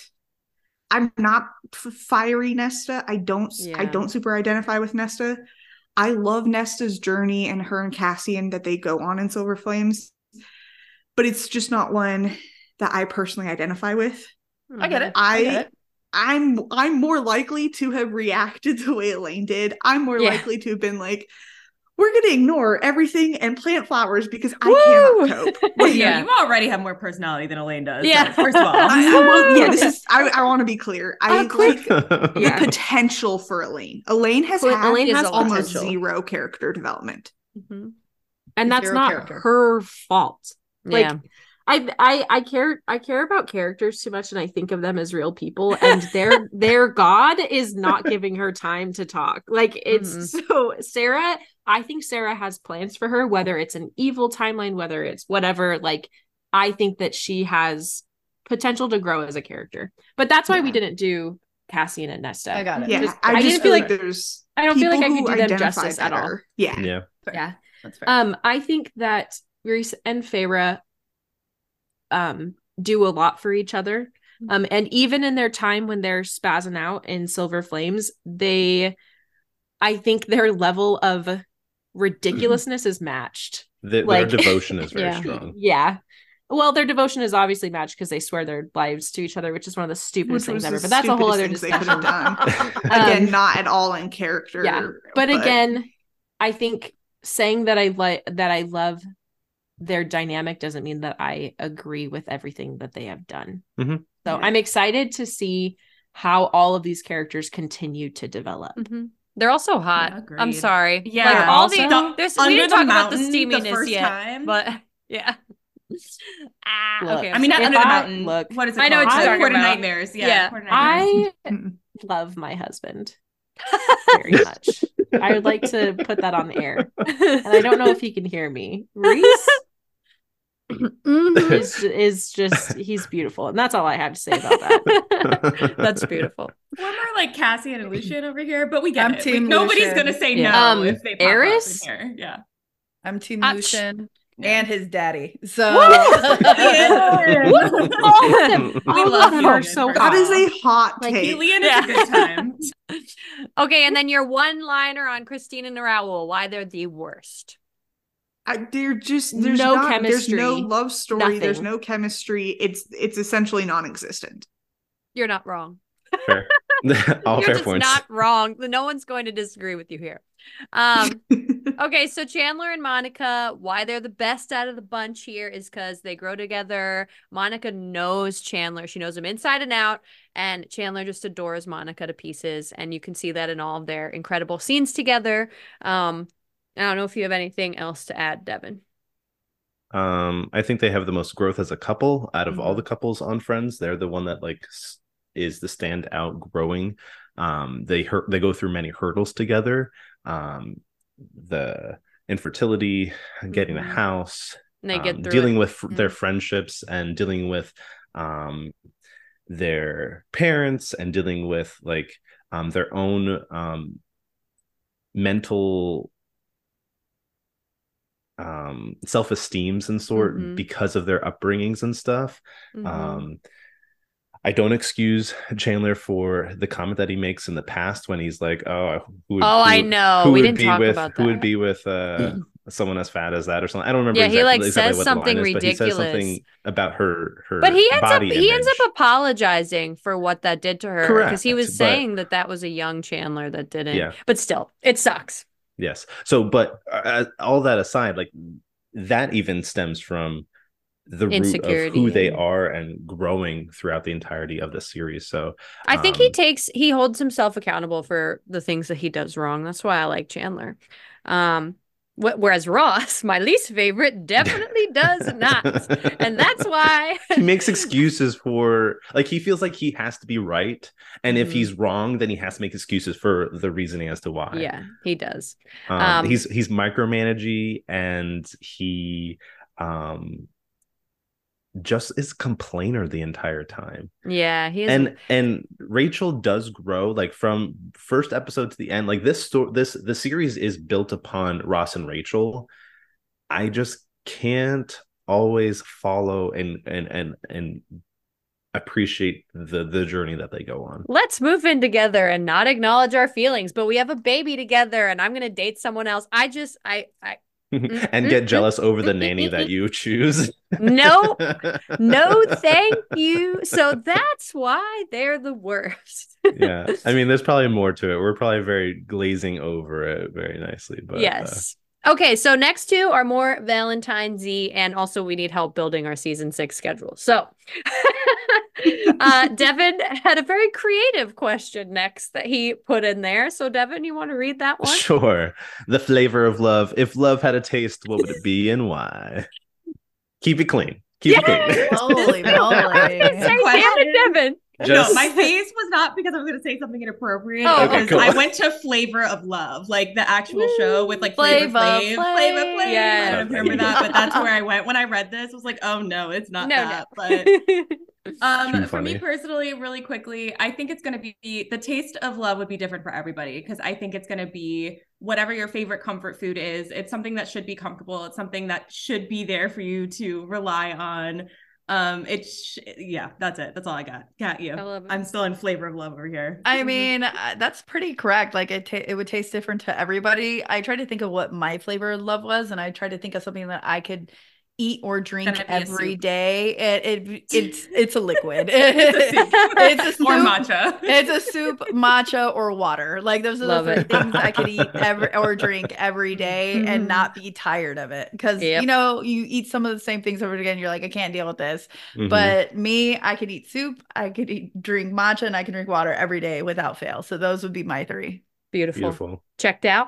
fiery Nesta. I don't super identify with Nesta. I love Nesta's journey and her and Cassian that they go on in Silver Flames, but it's just not one that I personally identify with. I get it. I'm more likely to have reacted the way Elaine did. I'm more likely to have been like, we're going to ignore everything and plant flowers because I cannot cope. Well, you already have more personality than Elaine does. Yeah. So, first of all. I want to be clear. I like the potential for Elaine. Elaine has almost zero character development. Mm-hmm. And that's not her fault. Like, I care about characters too much, and I think of them as real people, and their god is not giving her time to talk. Like it's so Sarah. I think Sarah has plans for her, whether it's an evil timeline, whether it's whatever. Like I think that she has potential to grow as a character. But that's why we didn't do Cassian and Nesta. I got it. Yeah, I just feel like there's. I don't feel like I could do them justice at all. Yeah. Yeah. Yeah. That's fair. I think that Rhys and Feyre do a lot for each other. And even in their time when they're spazzing out in Silver Flames, I think their level of ridiculousness is matched. Their devotion is very strong. Yeah. Well, their devotion is obviously matched because they swear their lives to each other, which is one of the stupidest things ever. But that's a whole other discussion. They could have done. Again, not at all in character. Yeah. But again, I think saying that I love their dynamic doesn't mean that I agree with everything that they have done. Mm-hmm. So I'm excited to see how all of these characters continue to develop. Mm-hmm. They're also hot. Yeah, I'm sorry. Yeah. Like all also, we didn't talk about the steaminess yet. Time. But yeah. Okay. I mean, not Under the Mountain. Look, what is it I know called? what you're Court talking of about. Nightmares. Yeah. I love my husband very much. I would like to put that on the air. And I don't know if he can hear me. Rhys is just, he's beautiful. And that's all I have to say about that. That's beautiful. We're more like Cassie and Lucien over here, but we get I'm it. Team Nobody's Lucien. going to say no if they pop Aerys? up in here. Yeah. I'm Team Lucien and his daddy. So all of them are so hot. That is a hot like, take. Julian is a good time. Okay, and then your one-liner on Christine and Raoul, why they're the worst. There's no chemistry. chemistry. There's no love story. Nothing. There's no chemistry. It's essentially non-existent. You're not wrong. Fair. All You're fair just points. not wrong. No one's going to disagree with you here. Okay, so Chandler and Monica, why they're the best out of the bunch here is because they grow together. Monica knows Chandler. She knows him inside and out. And Chandler just adores Monica to pieces. And you can see that in all of their incredible scenes together. I don't know if you have anything else to add, Devin. I think they have the most growth as a couple out of all the couples on Friends. They're the one that is the standout growing. They go through many hurdles together. The infertility, getting a house, And they get through dealing with their friendships and dealing with their parents and dealing with their own mental self-esteems and sort because of their upbringings and stuff. I don't excuse Chandler for the comment that he makes in the past when he's like, I know. We didn't talk about that. Who would be with someone as fat as that or something? I don't remember. Yeah, exactly, he says what something the line is, ridiculous. But he says something about her but he body ends up apologizing for what that did to her. Correct, because he was saying that was a young Chandler that didn't. Yeah. But still, it sucks. Yes. So, but all that aside, that even stems from the root of who they are and growing throughout the entirety of the series. So I think he holds himself accountable for the things that he does wrong. That's why I like Chandler. Whereas Ross, my least favorite, definitely does not. And that's why he makes excuses for, he feels like he has to be right. And if he's wrong, then he has to make excuses for the reasoning as to why. Yeah, he does. He's micromanaging, and he just is complainer the entire time. Yeah, he is. And Rachel does grow from first episode to the end. The series is built upon Ross and Rachel. I just can't always follow and appreciate the journey that they go on. Let's move in together and not acknowledge our feelings, but we have a baby together and I'm gonna date someone else. And get jealous over the nanny that you choose. No, thank you. So that's why they're the worst. Yeah. I mean, there's probably more to it. We're probably very glazing over it very nicely. But yes. Okay, so next two are more Valentine's-y, and also we need help building our season 6 schedule. So Devin had a very creative question next that he put in there. So Devin, you want to read that one? Sure. The flavor of love. If love had a taste, what would it be and why? Keep it clean. Keep it clean. Holy moly. Damn it, Devin. No, my face was not because I was going to say something inappropriate. Okay, cool. I went to Flavor of Love, the actual show with Flavor Flav. Yeah. I don't remember that, but that's where I went when I read this. I was like, oh no, it's not that. No. But For me personally, really quickly, I think it's going to be the taste of love would be different for everybody, because I think it's going to be whatever your favorite comfort food is. It's something that should be comfortable. It's something that should be there for you to rely on. Yeah, that's it. That's all I got. Got you. I'm still in flavor of love over here. I mean, that's pretty correct. Like it would taste different to everybody. I tried to think of what my flavor of love was, and I tried to think of something that I could eat or drink every day. It's a liquid. It's a soup. Or matcha. It's a soup, matcha, or water. Like those are the things I could eat or drink every day and not be tired of it. Because you know, you eat some of the same things over again, you're like, I can't deal with this. But me, I could eat soup, I could drink matcha, and I can drink water every day without fail. So those would be my 3. Beautiful. Checked out.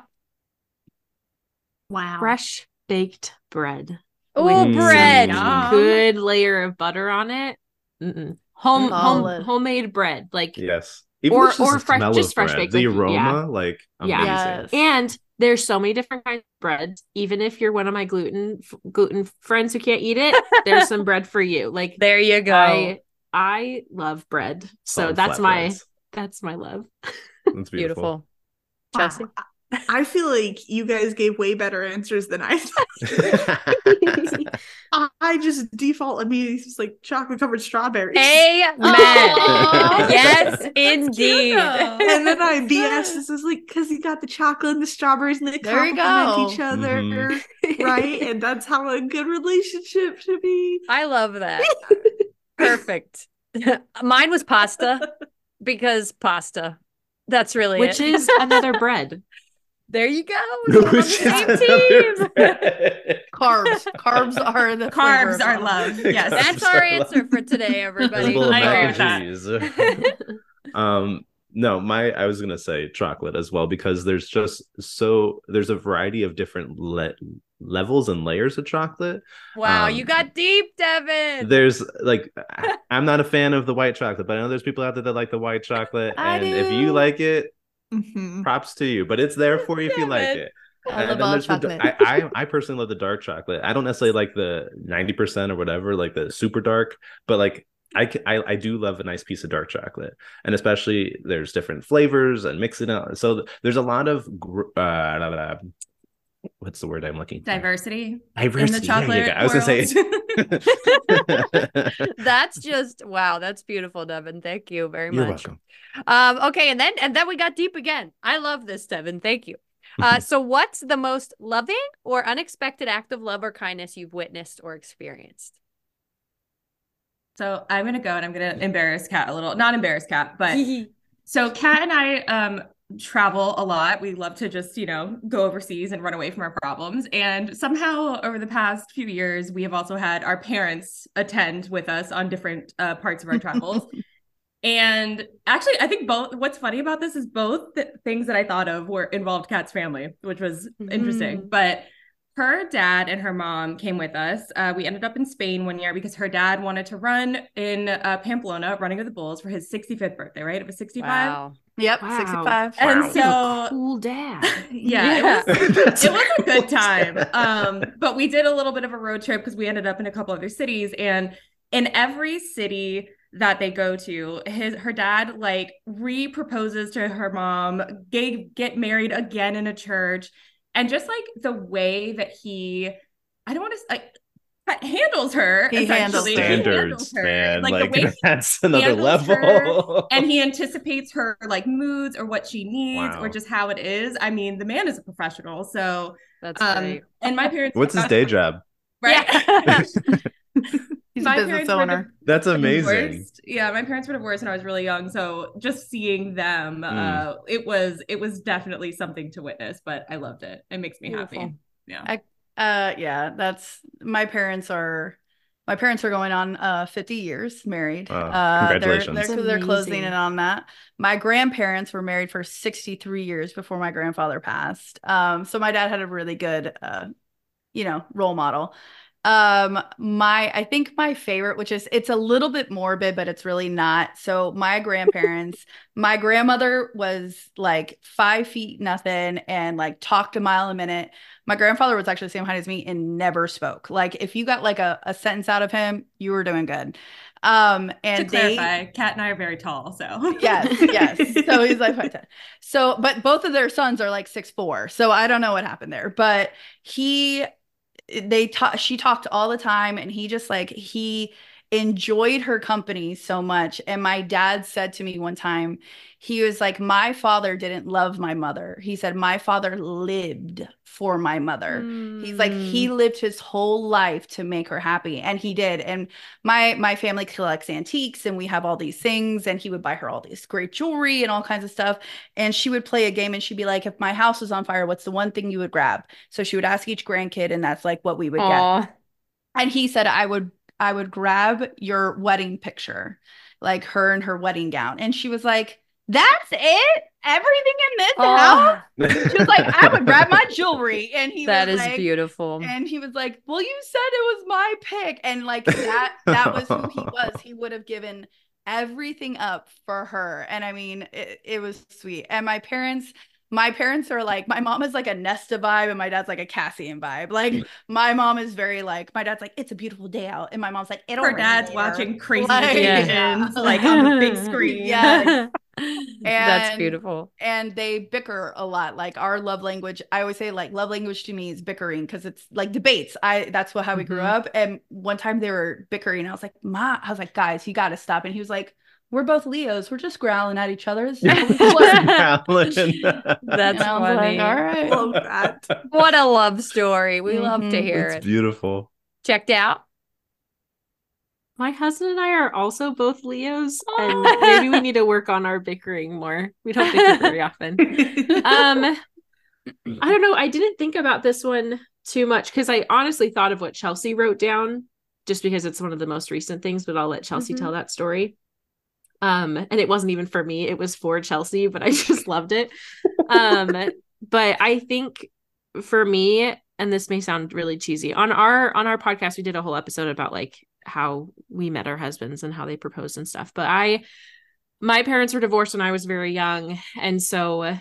Wow. Fresh baked bread. Oh, bread! Good layer of butter on it. Homemade bread, like yes, or fresh, just fresh baked. The aroma, like amazing. Yes. And there's so many different kinds of breads. Even if you're one of my gluten friends who can't eat it, there's some bread for you. Like there you go. I love bread, so that's my love. That's beautiful. Chelsea. I feel like you guys gave way better answers than I did. I just default immediately just like chocolate covered strawberries. Amen. Yes, indeed. And then I BS. This is like because you got the chocolate and the strawberries and they complement each other, right? And that's how a good relationship should be. I love that. Perfect. Mine was pasta because pasta. That's really which is another bread. There you go. We're on the same team. Carbs are the carbs are love. Yes, that's our answer for today, everybody. I agree with that. No, I was gonna say chocolate as well, because there's a variety of different levels and layers of chocolate. Wow, you got deep, Devin. There's like, I'm not a fan of the white chocolate, but I know there's people out there that like the white chocolate, and if you like it, props to you. But it's there for you if you like it. I personally love the dark chocolate. I don't necessarily like the 90% or whatever, like the super dark, but like I do love a nice piece of dark chocolate, and especially there's different flavors and mixing out. So there's a lot of what's the word I'm looking for? Diversity in the chocolate. I was gonna say. That's just wow. That's beautiful, Devin. Thank you very much. You're welcome. Okay, and then we got deep again. I love this, Devin. Thank you. So what's the most loving or unexpected act of love or kindness you've witnessed or experienced? So I'm going to go and I'm going to embarrass Kat a little. Not embarrass Kat, but so Kat and I travel a lot. We love to just, go overseas and run away from our problems. And somehow over the past few years, we have also had our parents attend with us on different parts of our travels. And actually, I think what's funny about this is both the things that I thought of involved Kat's family, which was interesting. But her dad and her mom came with us. We ended up in Spain one year because her dad wanted to run in Pamplona, running with the Bulls, for his 65th birthday, right? It was 65. Wow. Yep, wow. 65. And so cool dad. Yeah. It was a good time. But we did a little bit of a road trip because we ended up in a couple other cities. And in every city that they go to, her dad like re-proposes to her mom, get married again in a church. And just like the way that I don't want to handles her. He handles standards, man. Like the way that's another level. Her, and he anticipates her like moods or what she needs or just how it is. I mean, the man is a professional. So that's great. And my parents. What's his day job? Right. Yeah. He's a business owner. That's amazing. Divorced. Yeah, my parents were divorced when I was really young, so just seeing them, it was definitely something to witness. But I loved it. It makes me happy. Yeah. That's my parents are going on 50 years married. Congratulations. They're closing in on that. My grandparents were married for 63 years before my grandfather passed. So my dad had a really good role model. I think my favorite, which is, it's a little bit morbid, but it's really not. So my grandparents, my grandmother was like 5 feet nothing and like talked a mile a minute. My grandfather was actually the same height as me and never spoke. Like if you got like a sentence out of him, you were doing good. And to clarify, Kat and I are very tall, so yes. So he's like 5'10". So, but both of their sons are like 6'4". So I don't know what happened there, but she talked all the time, and he just like, he enjoyed her company so much. And my dad said to me one time, he was like, my father didn't love my mother. He said, my father lived for my mother. He's like, he lived his whole life to make her happy. And he did. And my family collects antiques, and we have all these things, and he would buy her all this great jewelry and all kinds of stuff. And she would play a game, and she'd be like, if my house was on fire, what's the one thing you would grab? So she would ask each grandkid, and that's like what we would get. And he said, I would grab your wedding picture, like her in her wedding gown. And she was like, that's it? Everything in this house? She was like, I would grab my jewelry. And he that was is like, beautiful. And he was like, well, you said it was my pick. And like that was who he was. He would have given everything up for her. And I mean, it was sweet. And my parents are like, my mom is like a Nesta vibe, and my dad's like a Cassian vibe. Like my mom is very like, my dad's like, it's a beautiful day out, and my mom's like, her dad's watching Crazy Vacations like on the big screen. Yes. That's beautiful. And they bicker a lot. Like our love language, I always say like love language to me is bickering, because it's like debates. That's how we grew up. And one time they were bickering. I was like, Ma, I was like, guys, you got to stop. And he was like, we're both Leos. We're just growling at each other. That's funny. Like, all right. Love that. What a love story. We love to hear it. It's beautiful. Checked out. My husband and I are also both Leos, and maybe we need to work on our bickering more. We don't bicker very often. I don't know. I didn't think about this one too much, because I honestly thought of what Chelsea wrote down, just because it's one of the most recent things, but I'll let Chelsea tell that story. And it wasn't even for me, it was for Chelsea, but I just loved it. But I think for me, and this may sound really cheesy, on our podcast we did a whole episode about like how we met our husbands and how they proposed and stuff. But my parents were divorced when I was very young, and so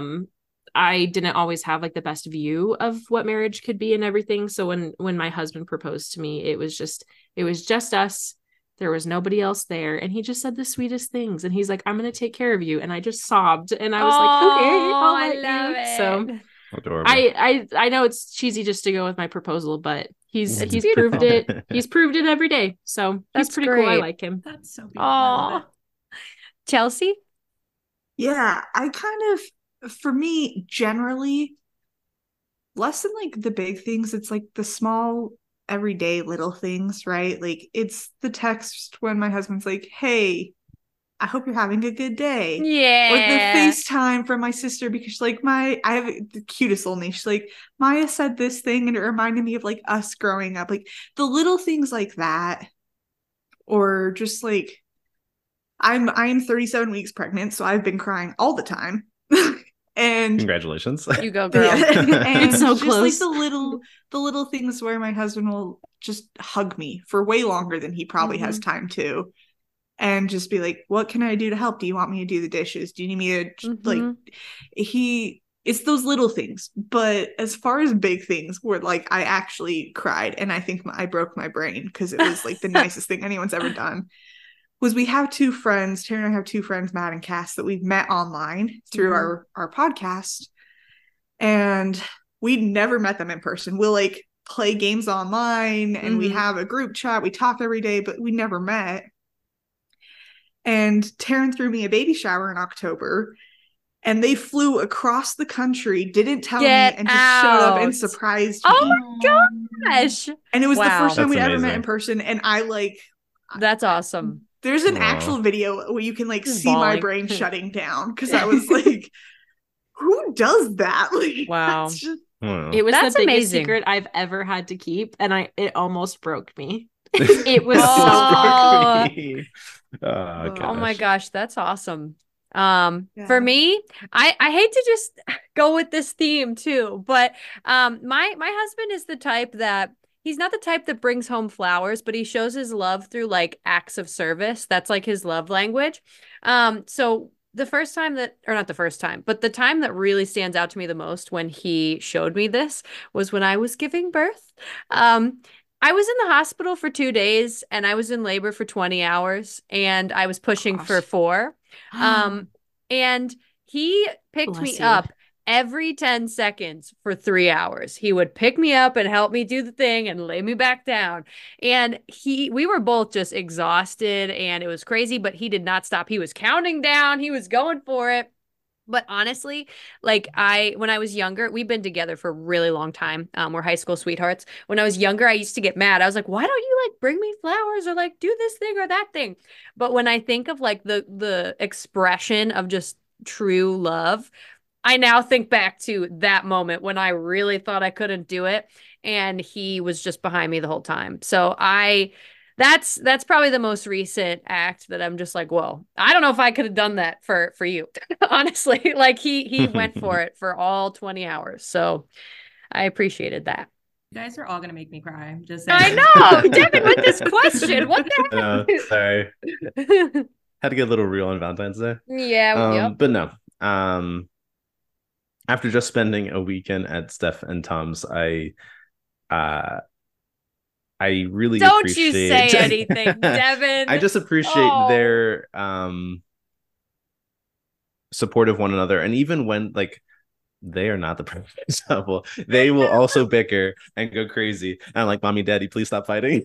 I didn't always have like the best view of what marriage could be and everything. So when my husband proposed to me, it was just us. There was nobody else there. And he just said the sweetest things. And he's like, I'm going to take care of you. And I just sobbed. And I was like, okay, I'll let you. So adorable. I know it's cheesy just to go with my proposal, but he's proved it. He's proved it every day. So that's pretty cool. I like him. That's so beautiful. Aww. Chelsea? Yeah, I kind of, for me, generally, less than like the big things, it's like the small everyday little things, right? Like it's the text when my husband's like, hey, I hope you're having a good day. Yeah. Or the FaceTime from my sister, because she's like, I have the cutest little name. She's like, Maya said this thing and it reminded me of like us growing up. Like the little things like that. Or just like, I am 37 weeks pregnant, so I've been crying all the time. And congratulations. You go, girl. And it's so just close. Like the little things where my husband will just hug me for way longer than he probably has time to, and just be like, what can I do to help? Do you want me to do the dishes? Do you need me to like, it's those little things. But as far as big things where like I actually cried, and I think I broke my brain because it was like the nicest thing anyone's ever done, was we have two friends, Tara and I have two friends, Matt and Cass, that we've met online through our podcast. And we'd never met them in person. We'll like play games online, and we have a group chat. We talk every day, but we never met. And Taryn threw me a baby shower in October, and they flew across the country, didn't tell me, and just showed up and surprised me. Oh my gosh. And it was the first time That's we'd ever amazing. met in person. And I like... That's awesome. There's an actual video where you can like see Bawling. my brain shutting down, because I was like, who does that? Like, Wow. just... It was That's the biggest amazing. secret I've ever had to keep, and it almost broke me. It was Oh my gosh, that's awesome. For me, I hate to just go with this theme too, but my husband is the type that he's not the type that brings home flowers, but he shows his love through like acts of service. That's like his love language. So the first time that, or not the first time, but the time that really stands out to me the most when he showed me this was when I was giving birth. I was in the hospital for 2 days and I was in labor for 20 hours and I was pushing for 4. And he picked me up every 10 seconds for 3 hours. He would pick me up and help me do the thing and lay me back down. And we were both just exhausted and it was crazy, but he did not stop. He was counting down. He was going for it. But honestly, like when I was younger, we've been together for a really long time. We're high school sweethearts. When I was younger, I used to get mad. I was like, why don't you like bring me flowers or like do this thing or that thing? But when I think of like the expression of just true love, I now think back to that moment when I really thought I couldn't do it. And he was just behind me the whole time. So that's probably the most recent act that I'm just like, whoa, I don't know if I could have done that for you. Honestly, like he went for it for all 20 hours. So I appreciated that. You guys are all going to make me cry. Just saying. I know. Devin, with this question, what the heck? Sorry. Had to get a little real on Valentine's Day. Yeah. Yep. But no. After just spending a weekend at Steph and Tom's, I really don't appreciate... you say anything, Devin. I just appreciate their support of one another, and even when like they are not the perfect example, they will also bicker and go crazy. And I'm like, mommy, daddy, please stop fighting.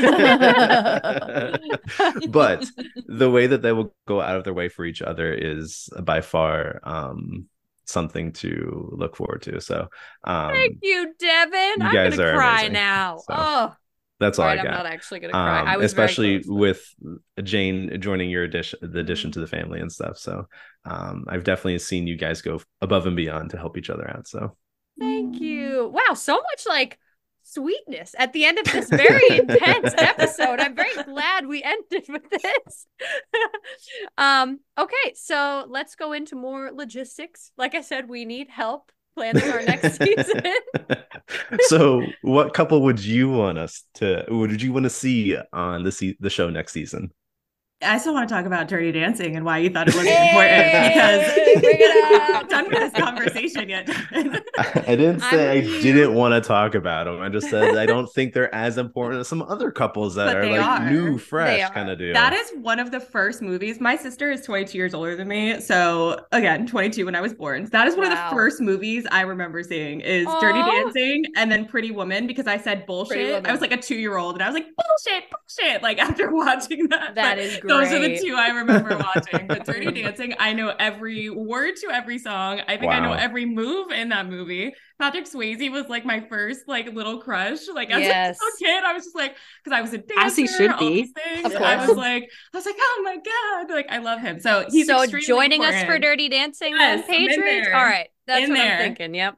But the way that they will go out of their way for each other is by far something to look forward to. So thank you, Devin. I'm gonna cry amazing. Now. So. That's all I got. I'm not actually gonna cry. I was especially with Jane joining your addition to the family and stuff. So I've definitely seen you guys go above and beyond to help each other out. So thank you. Wow, so much like sweetness at the end of this very intense episode. I'm very glad we ended with this. Okay, so let's go into more logistics. Like I said, we need help planning our next season. So what couple would you want to see on the show next season? I still want to talk about Dirty Dancing and why you thought it wasn't important, because we're not done with this conversation yet. I didn't say I didn't want to talk about them. I just said I don't think they're as important as some other couples that are like new, fresh kind of deal. That is one of the first movies. My sister is 22 years older than me. So again, 22 when I was born. That is one of the first movies I remember seeing is Dirty Dancing and then Pretty Woman, because I said bullshit. I was like a 2-year-old and I was like, bullshit. Like after watching that. That is great. Those are the two I remember watching. But Dirty Dancing, I know every word to every song. I think I know every move in that movie. Patrick Swayze was like my first like little crush. Like as a little kid, I was just like, because I was a dancer. As he should be. I was like, oh my God, like I love him. So he's joining important. us for Dirty Dancing on Patreon. All right, that's what I'm thinking. Yep.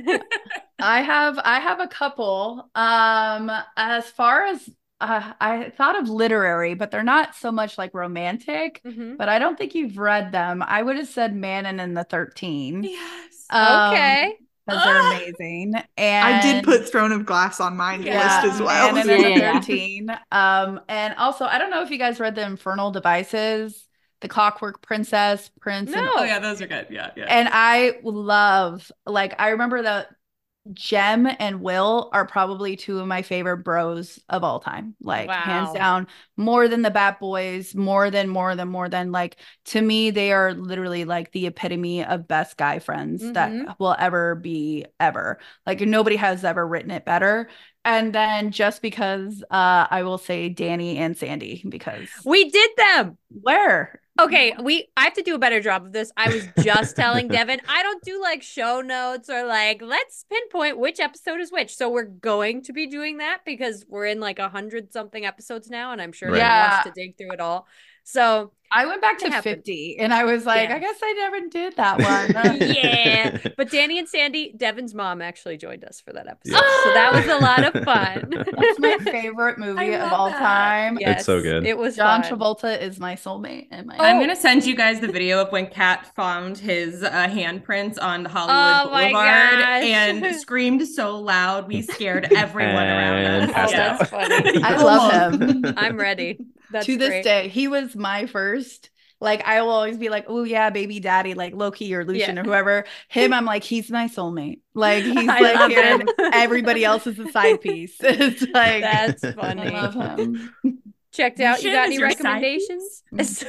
I have a couple. As far as I thought of literary, but they're not so much like romantic. Mm-hmm. But I don't think you've read them. I would have said Manon and the 13. Yes. Okay. Because they're amazing. And I did put Throne of Glass on my list as well. Manon and the 13. And also, I don't know if you guys read The Infernal Devices, The Clockwork Princess, Prince. No. Oh yeah, those are good. Yeah. And I love, like, I remember that Jem and Will are probably two of my favorite bros of all time. Like hands down, more than the Bat Boys, more than like, to me, they are literally like the epitome of best guy friends that will ever be ever. Like nobody has ever written it better. And then just because I will say Danny and Sandy, because we did them. Where? Okay, I have to do a better job of this. I was just telling Devin, I don't do like show notes or like, let's pinpoint which episode is which. So we're going to be doing that because we're in like 100 something episodes now. And I'm sure he wants to dig through it all. So I went back to 50 and I was like, I guess I never did that one. Yeah. But Danny and Sandy, Devin's mom, actually joined us for that episode. Yes. So that was a lot of fun. That's my favorite movie of all time. Yes, it's so good. It was John fun. Travolta is my soulmate. And I'm going to send you guys the video of when Kat found his handprints on Hollywood Boulevard and screamed so loud we scared everyone around us. That's funny. I love him. I'm ready. That's to this day, he was my first. Like, I will always be like, oh yeah, baby daddy, like Loki or Lucian or whoever. Him, I'm like, he's my soulmate. Like, he's like here, and everybody else is a side piece. It's like, that's funny. I love him. Checked out. You got any recommendations? Yes.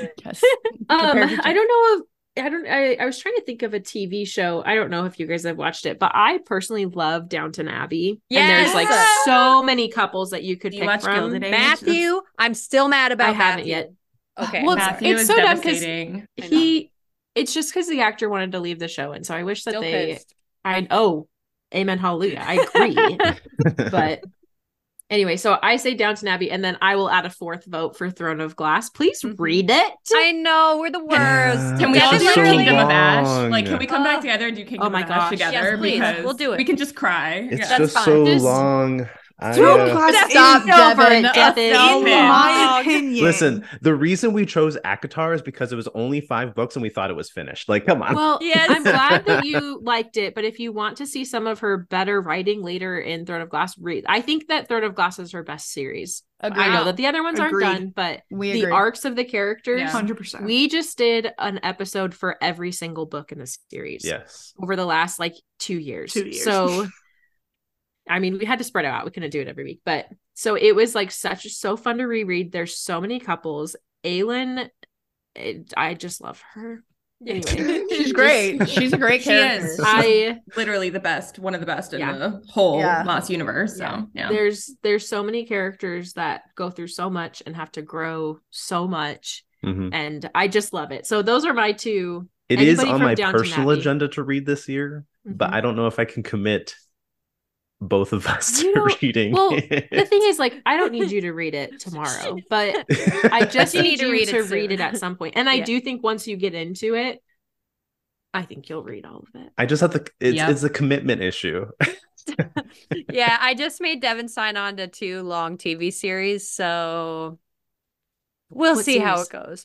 I don't know if I was trying to think of a TV show. I don't know if you guys have watched it, but I personally love Downton Abbey. Yes. And there's like so many couples that you could pick from. Matthew, I'm still mad about Matthew. I haven't yet. Okay. Well, Matthew it's is so devastating. dumb because it's just because the actor wanted to leave the show. And so I wish that still they, pissed. amen, hallelujah. I agree. But anyway, so I say Downton Abbey, and then I will add a fourth vote for Throne of Glass. Please read it. I know, we're the worst. Can we all do so Kingdom long. of Ash? Like, can we come back together and do Kingdom of Ash together? Yes, please. Because we'll do it. We can just cry. It's that's just fine. so long. Stop, Devin. In my opinion. Listen, the reason we chose ACOTAR is because it was only 5 books and we thought it was finished. Like, come on. Well, I'm glad that you liked it, but if you want to see some of her better writing later in Throne of Glass, read. I think that Throne of Glass is her best series. Agreed. I know that the other ones aren't done, but the arcs of the characters, 100%. We just did an episode for every single book in the series. Yes. Over the last 2 years. 2 years. So I mean, we had to spread it out. We couldn't do it every week, but so it was so fun to reread. There's so many couples. Aelin, I just love her. Anyway, she's great. She's a great character. She is. Literally the best, one of the best in the whole Moss universe. So there's so many characters that go through so much and have to grow so much, and I just love it. So those are my two. It is on my personal agenda to read this year, but I don't know if I can commit both of us to reading. Well, the thing is, I don't need you to read it tomorrow, but I just need you to read it at some point. And I do think once you get into it, I think you'll read all of it. I just have to, it's a commitment issue. Yeah, I just made Devin sign on to 2 long TV series, so we'll see how it goes.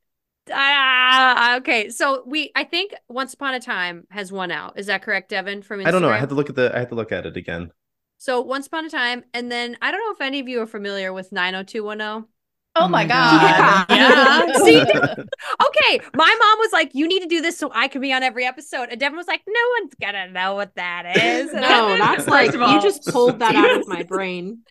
Okay, so I think Once Upon a Time has won out. Is that correct, Devin? From Instagram? I don't know. I had to look at it again. So Once Upon a Time, and then I don't know if any of you are familiar with 90210. Oh my God. Yeah. See? Okay. My mom was like, you need to do this so I can be on every episode. And Devin was like, no one's gonna know what that is. No, that's you just pulled that out of my brain.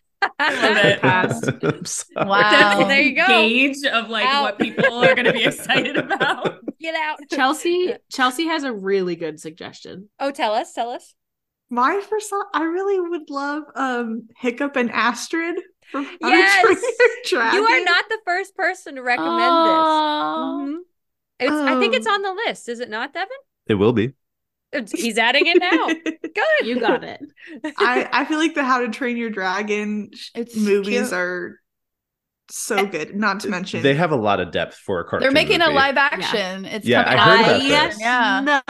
Wow. There you go. Gauge of what people are going to be excited about. Get out. Chelsea has a really good suggestion. Oh, tell us. My first thought, I really would love Hiccup and Astrid from Yes. You are not the first person to recommend this. I think it's on the list. Is it not, Devin? It will be. He's adding it now. Good. You got it. I feel like the How to Train Your Dragon movies are so good. Not to mention they have a lot of depth for a cartoon. They're making movie. a live action. It's I heard about this. Yeah.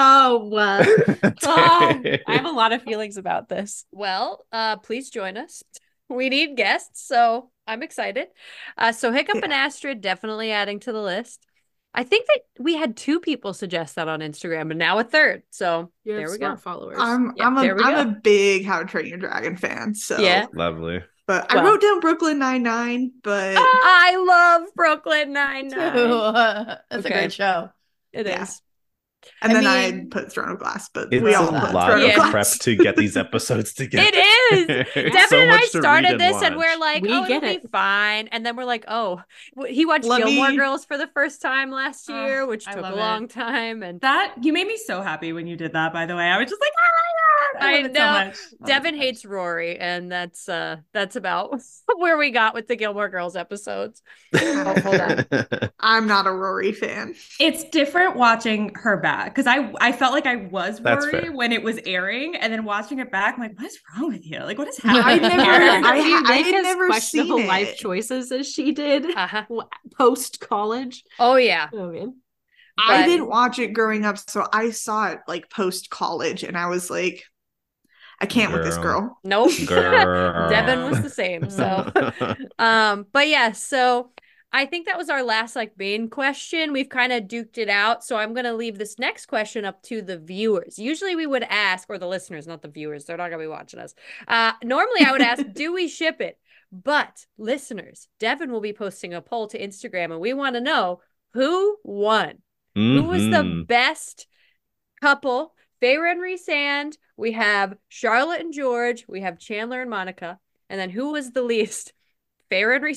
I have a lot of feelings about this. Well, please join us. We need guests, so I'm excited. So Hiccup and Astrid definitely adding to the list. I think that we had 2 people suggest that on Instagram, and now a third. So there we go. Followers. I'm a big How to Train Your Dragon fan. So lovely. But I wrote down Brooklyn Nine-Nine. But I love Brooklyn Nine-Nine. That's a great show. It is. And then I put Throne of Glass, but it's we all a put lot Throne of Glass. prep to get these episodes together. It is. Devin and I started this and we're like, it'll be fine. And then we're like, he watched Gilmore Girls for the first time last year, which took a long time. And that you made me so happy when you did that, by the way. I was just like, I know. So Devin hates Rory, and that's about where we got with the Gilmore Girls episodes. Oh, hold on. I'm not a Rory fan. It's different watching her back because I felt like I was Rory when it was airing, and then watching it back, I'm like, what is wrong with you? Like, what is happening? I had never questionable seen life choices as she did post college. Oh yeah. Oh man. I didn't watch it growing up, so I saw it like post college, and I was like, I can't with this girl. Nope. Devin was the same. So, but yeah, so I think that was our last like main question. We've kind of duked it out. So I'm going to leave this next question up to the viewers. Usually we would ask, or the listeners, not the viewers. They're not going to be watching us. Normally I would ask, do we ship it? But listeners, Devin will be posting a poll to Instagram, and we want to know who won. Who was the best couple? Feyre and Rhysand. We have Charlotte and George. We have Chandler and Monica. And then who was the least? Feyre and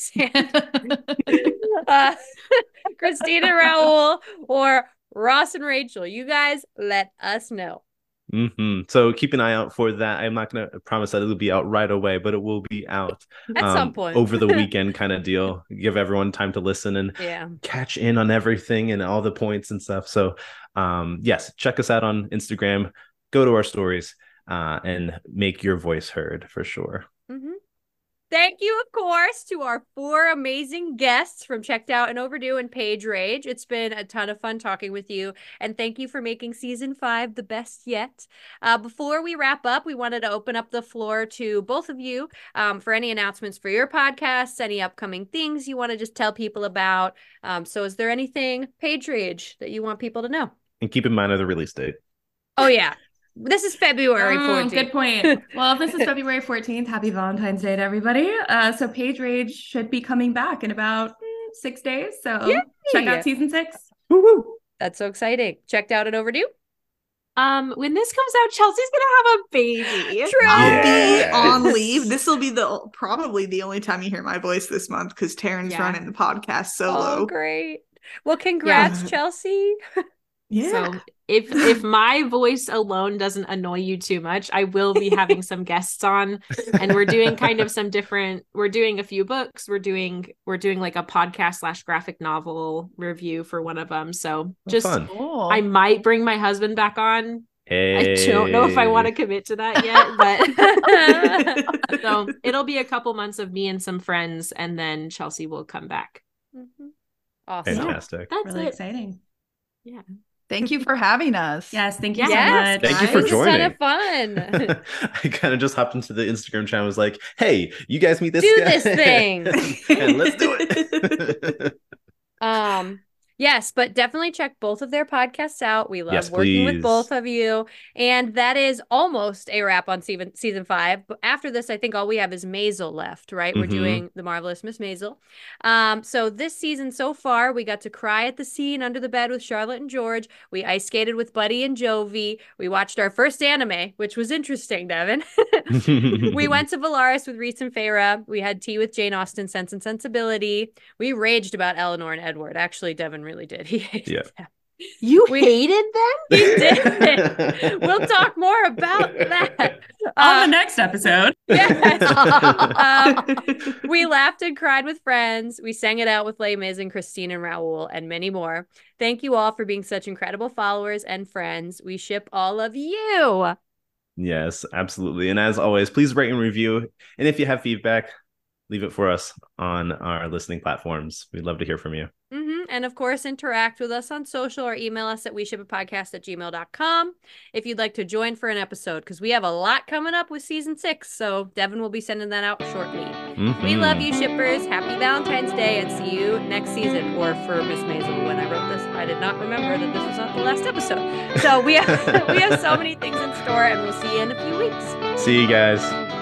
Rhysand. Christina and Raoul, or Ross and Rachel. You guys let us know. So keep an eye out for that. I'm not going to promise that it'll be out right away, but it will be out at some point over the weekend kind of deal. Give everyone time to listen and catch in on everything and all the points and stuff. So yes, check us out on Instagram, go to our stories and make your voice heard for sure. Thank you, of course, to our 4 amazing guests from Checked Out and Overdue and Page Rage. It's been a ton of fun talking with you, and thank you for making season 5 the best yet. Before we wrap up, we wanted to open up the floor to both of you for any announcements for your podcasts, any upcoming things you want to just tell people about. So is there anything, Page Rage, that you want people to know? And keep in mind the release date. Oh, yeah. This is February 14th. Good point. Well, if this is February 14th, happy Valentine's Day to everybody. So Page Rage should be coming back in about 6 days. So check out season 6. Woo-hoo. That's so exciting. Checked Out and Overdue? When this comes out, Chelsea's gonna have a baby. True. I'll be on leave. This will be probably the only time you hear my voice this month because Taryn's running the podcast solo. Oh, great. Well, congrats, Chelsea. Yeah. So if my voice alone doesn't annoy you too much, I will be having some guests on, and we're doing kind of some different. We're doing a few books. We're doing like a podcast / graphic novel review for one of them. So just I might bring my husband back on. I don't know if I want to commit to that yet, but so it'll be a couple months of me and some friends, and then Chelsea will come back. Awesome. Fantastic. That's really exciting. Yeah. Thank you for having us. Yes, thank you so much. Thank you for joining. It was a ton of fun. I kind of just hopped into the Instagram channel and was like, hey, you guys meet this guy? this thing. And let's do it. Yes, but definitely check both of their podcasts out. We love working with both of you. And that is almost a wrap on season 5. But after this, I think all we have is Maisel left, right? We're doing The Marvelous Miss Maisel. So this season so far, we got to cry at the scene under the bed with Charlotte and George. We ice skated with Buddy and Jovi. We watched our first anime, which was interesting, Devin. We went to Valaris with Rhys and Feyre. We had tea with Jane Austen, Sense and Sensibility. We raged about Eleanor and Edward. Actually, Devin really did. He hated them. You hated them? He did. We'll talk more about that on the next episode. Yes. We laughed and cried with friends. We sang it out with Les Mis and Christine and Raoul and many more. Thank you all for being such incredible followers and friends. We ship all of you. Yes, absolutely. And as always, please rate and review. And if you have feedback, leave it for us on our listening platforms. We'd love to hear from you. And of course, interact with us on social or email us at weshipitpodcast@gmail.com if you'd like to join for an episode, because we have a lot coming up with season 6. So Devin will be sending that out shortly. We love you, shippers. Happy Valentine's Day, and see you next season. Or for Miss Maisel, when I wrote this, I did not remember that this was not the last episode. So we have so many things in store, and we'll see you in a few weeks. See you guys.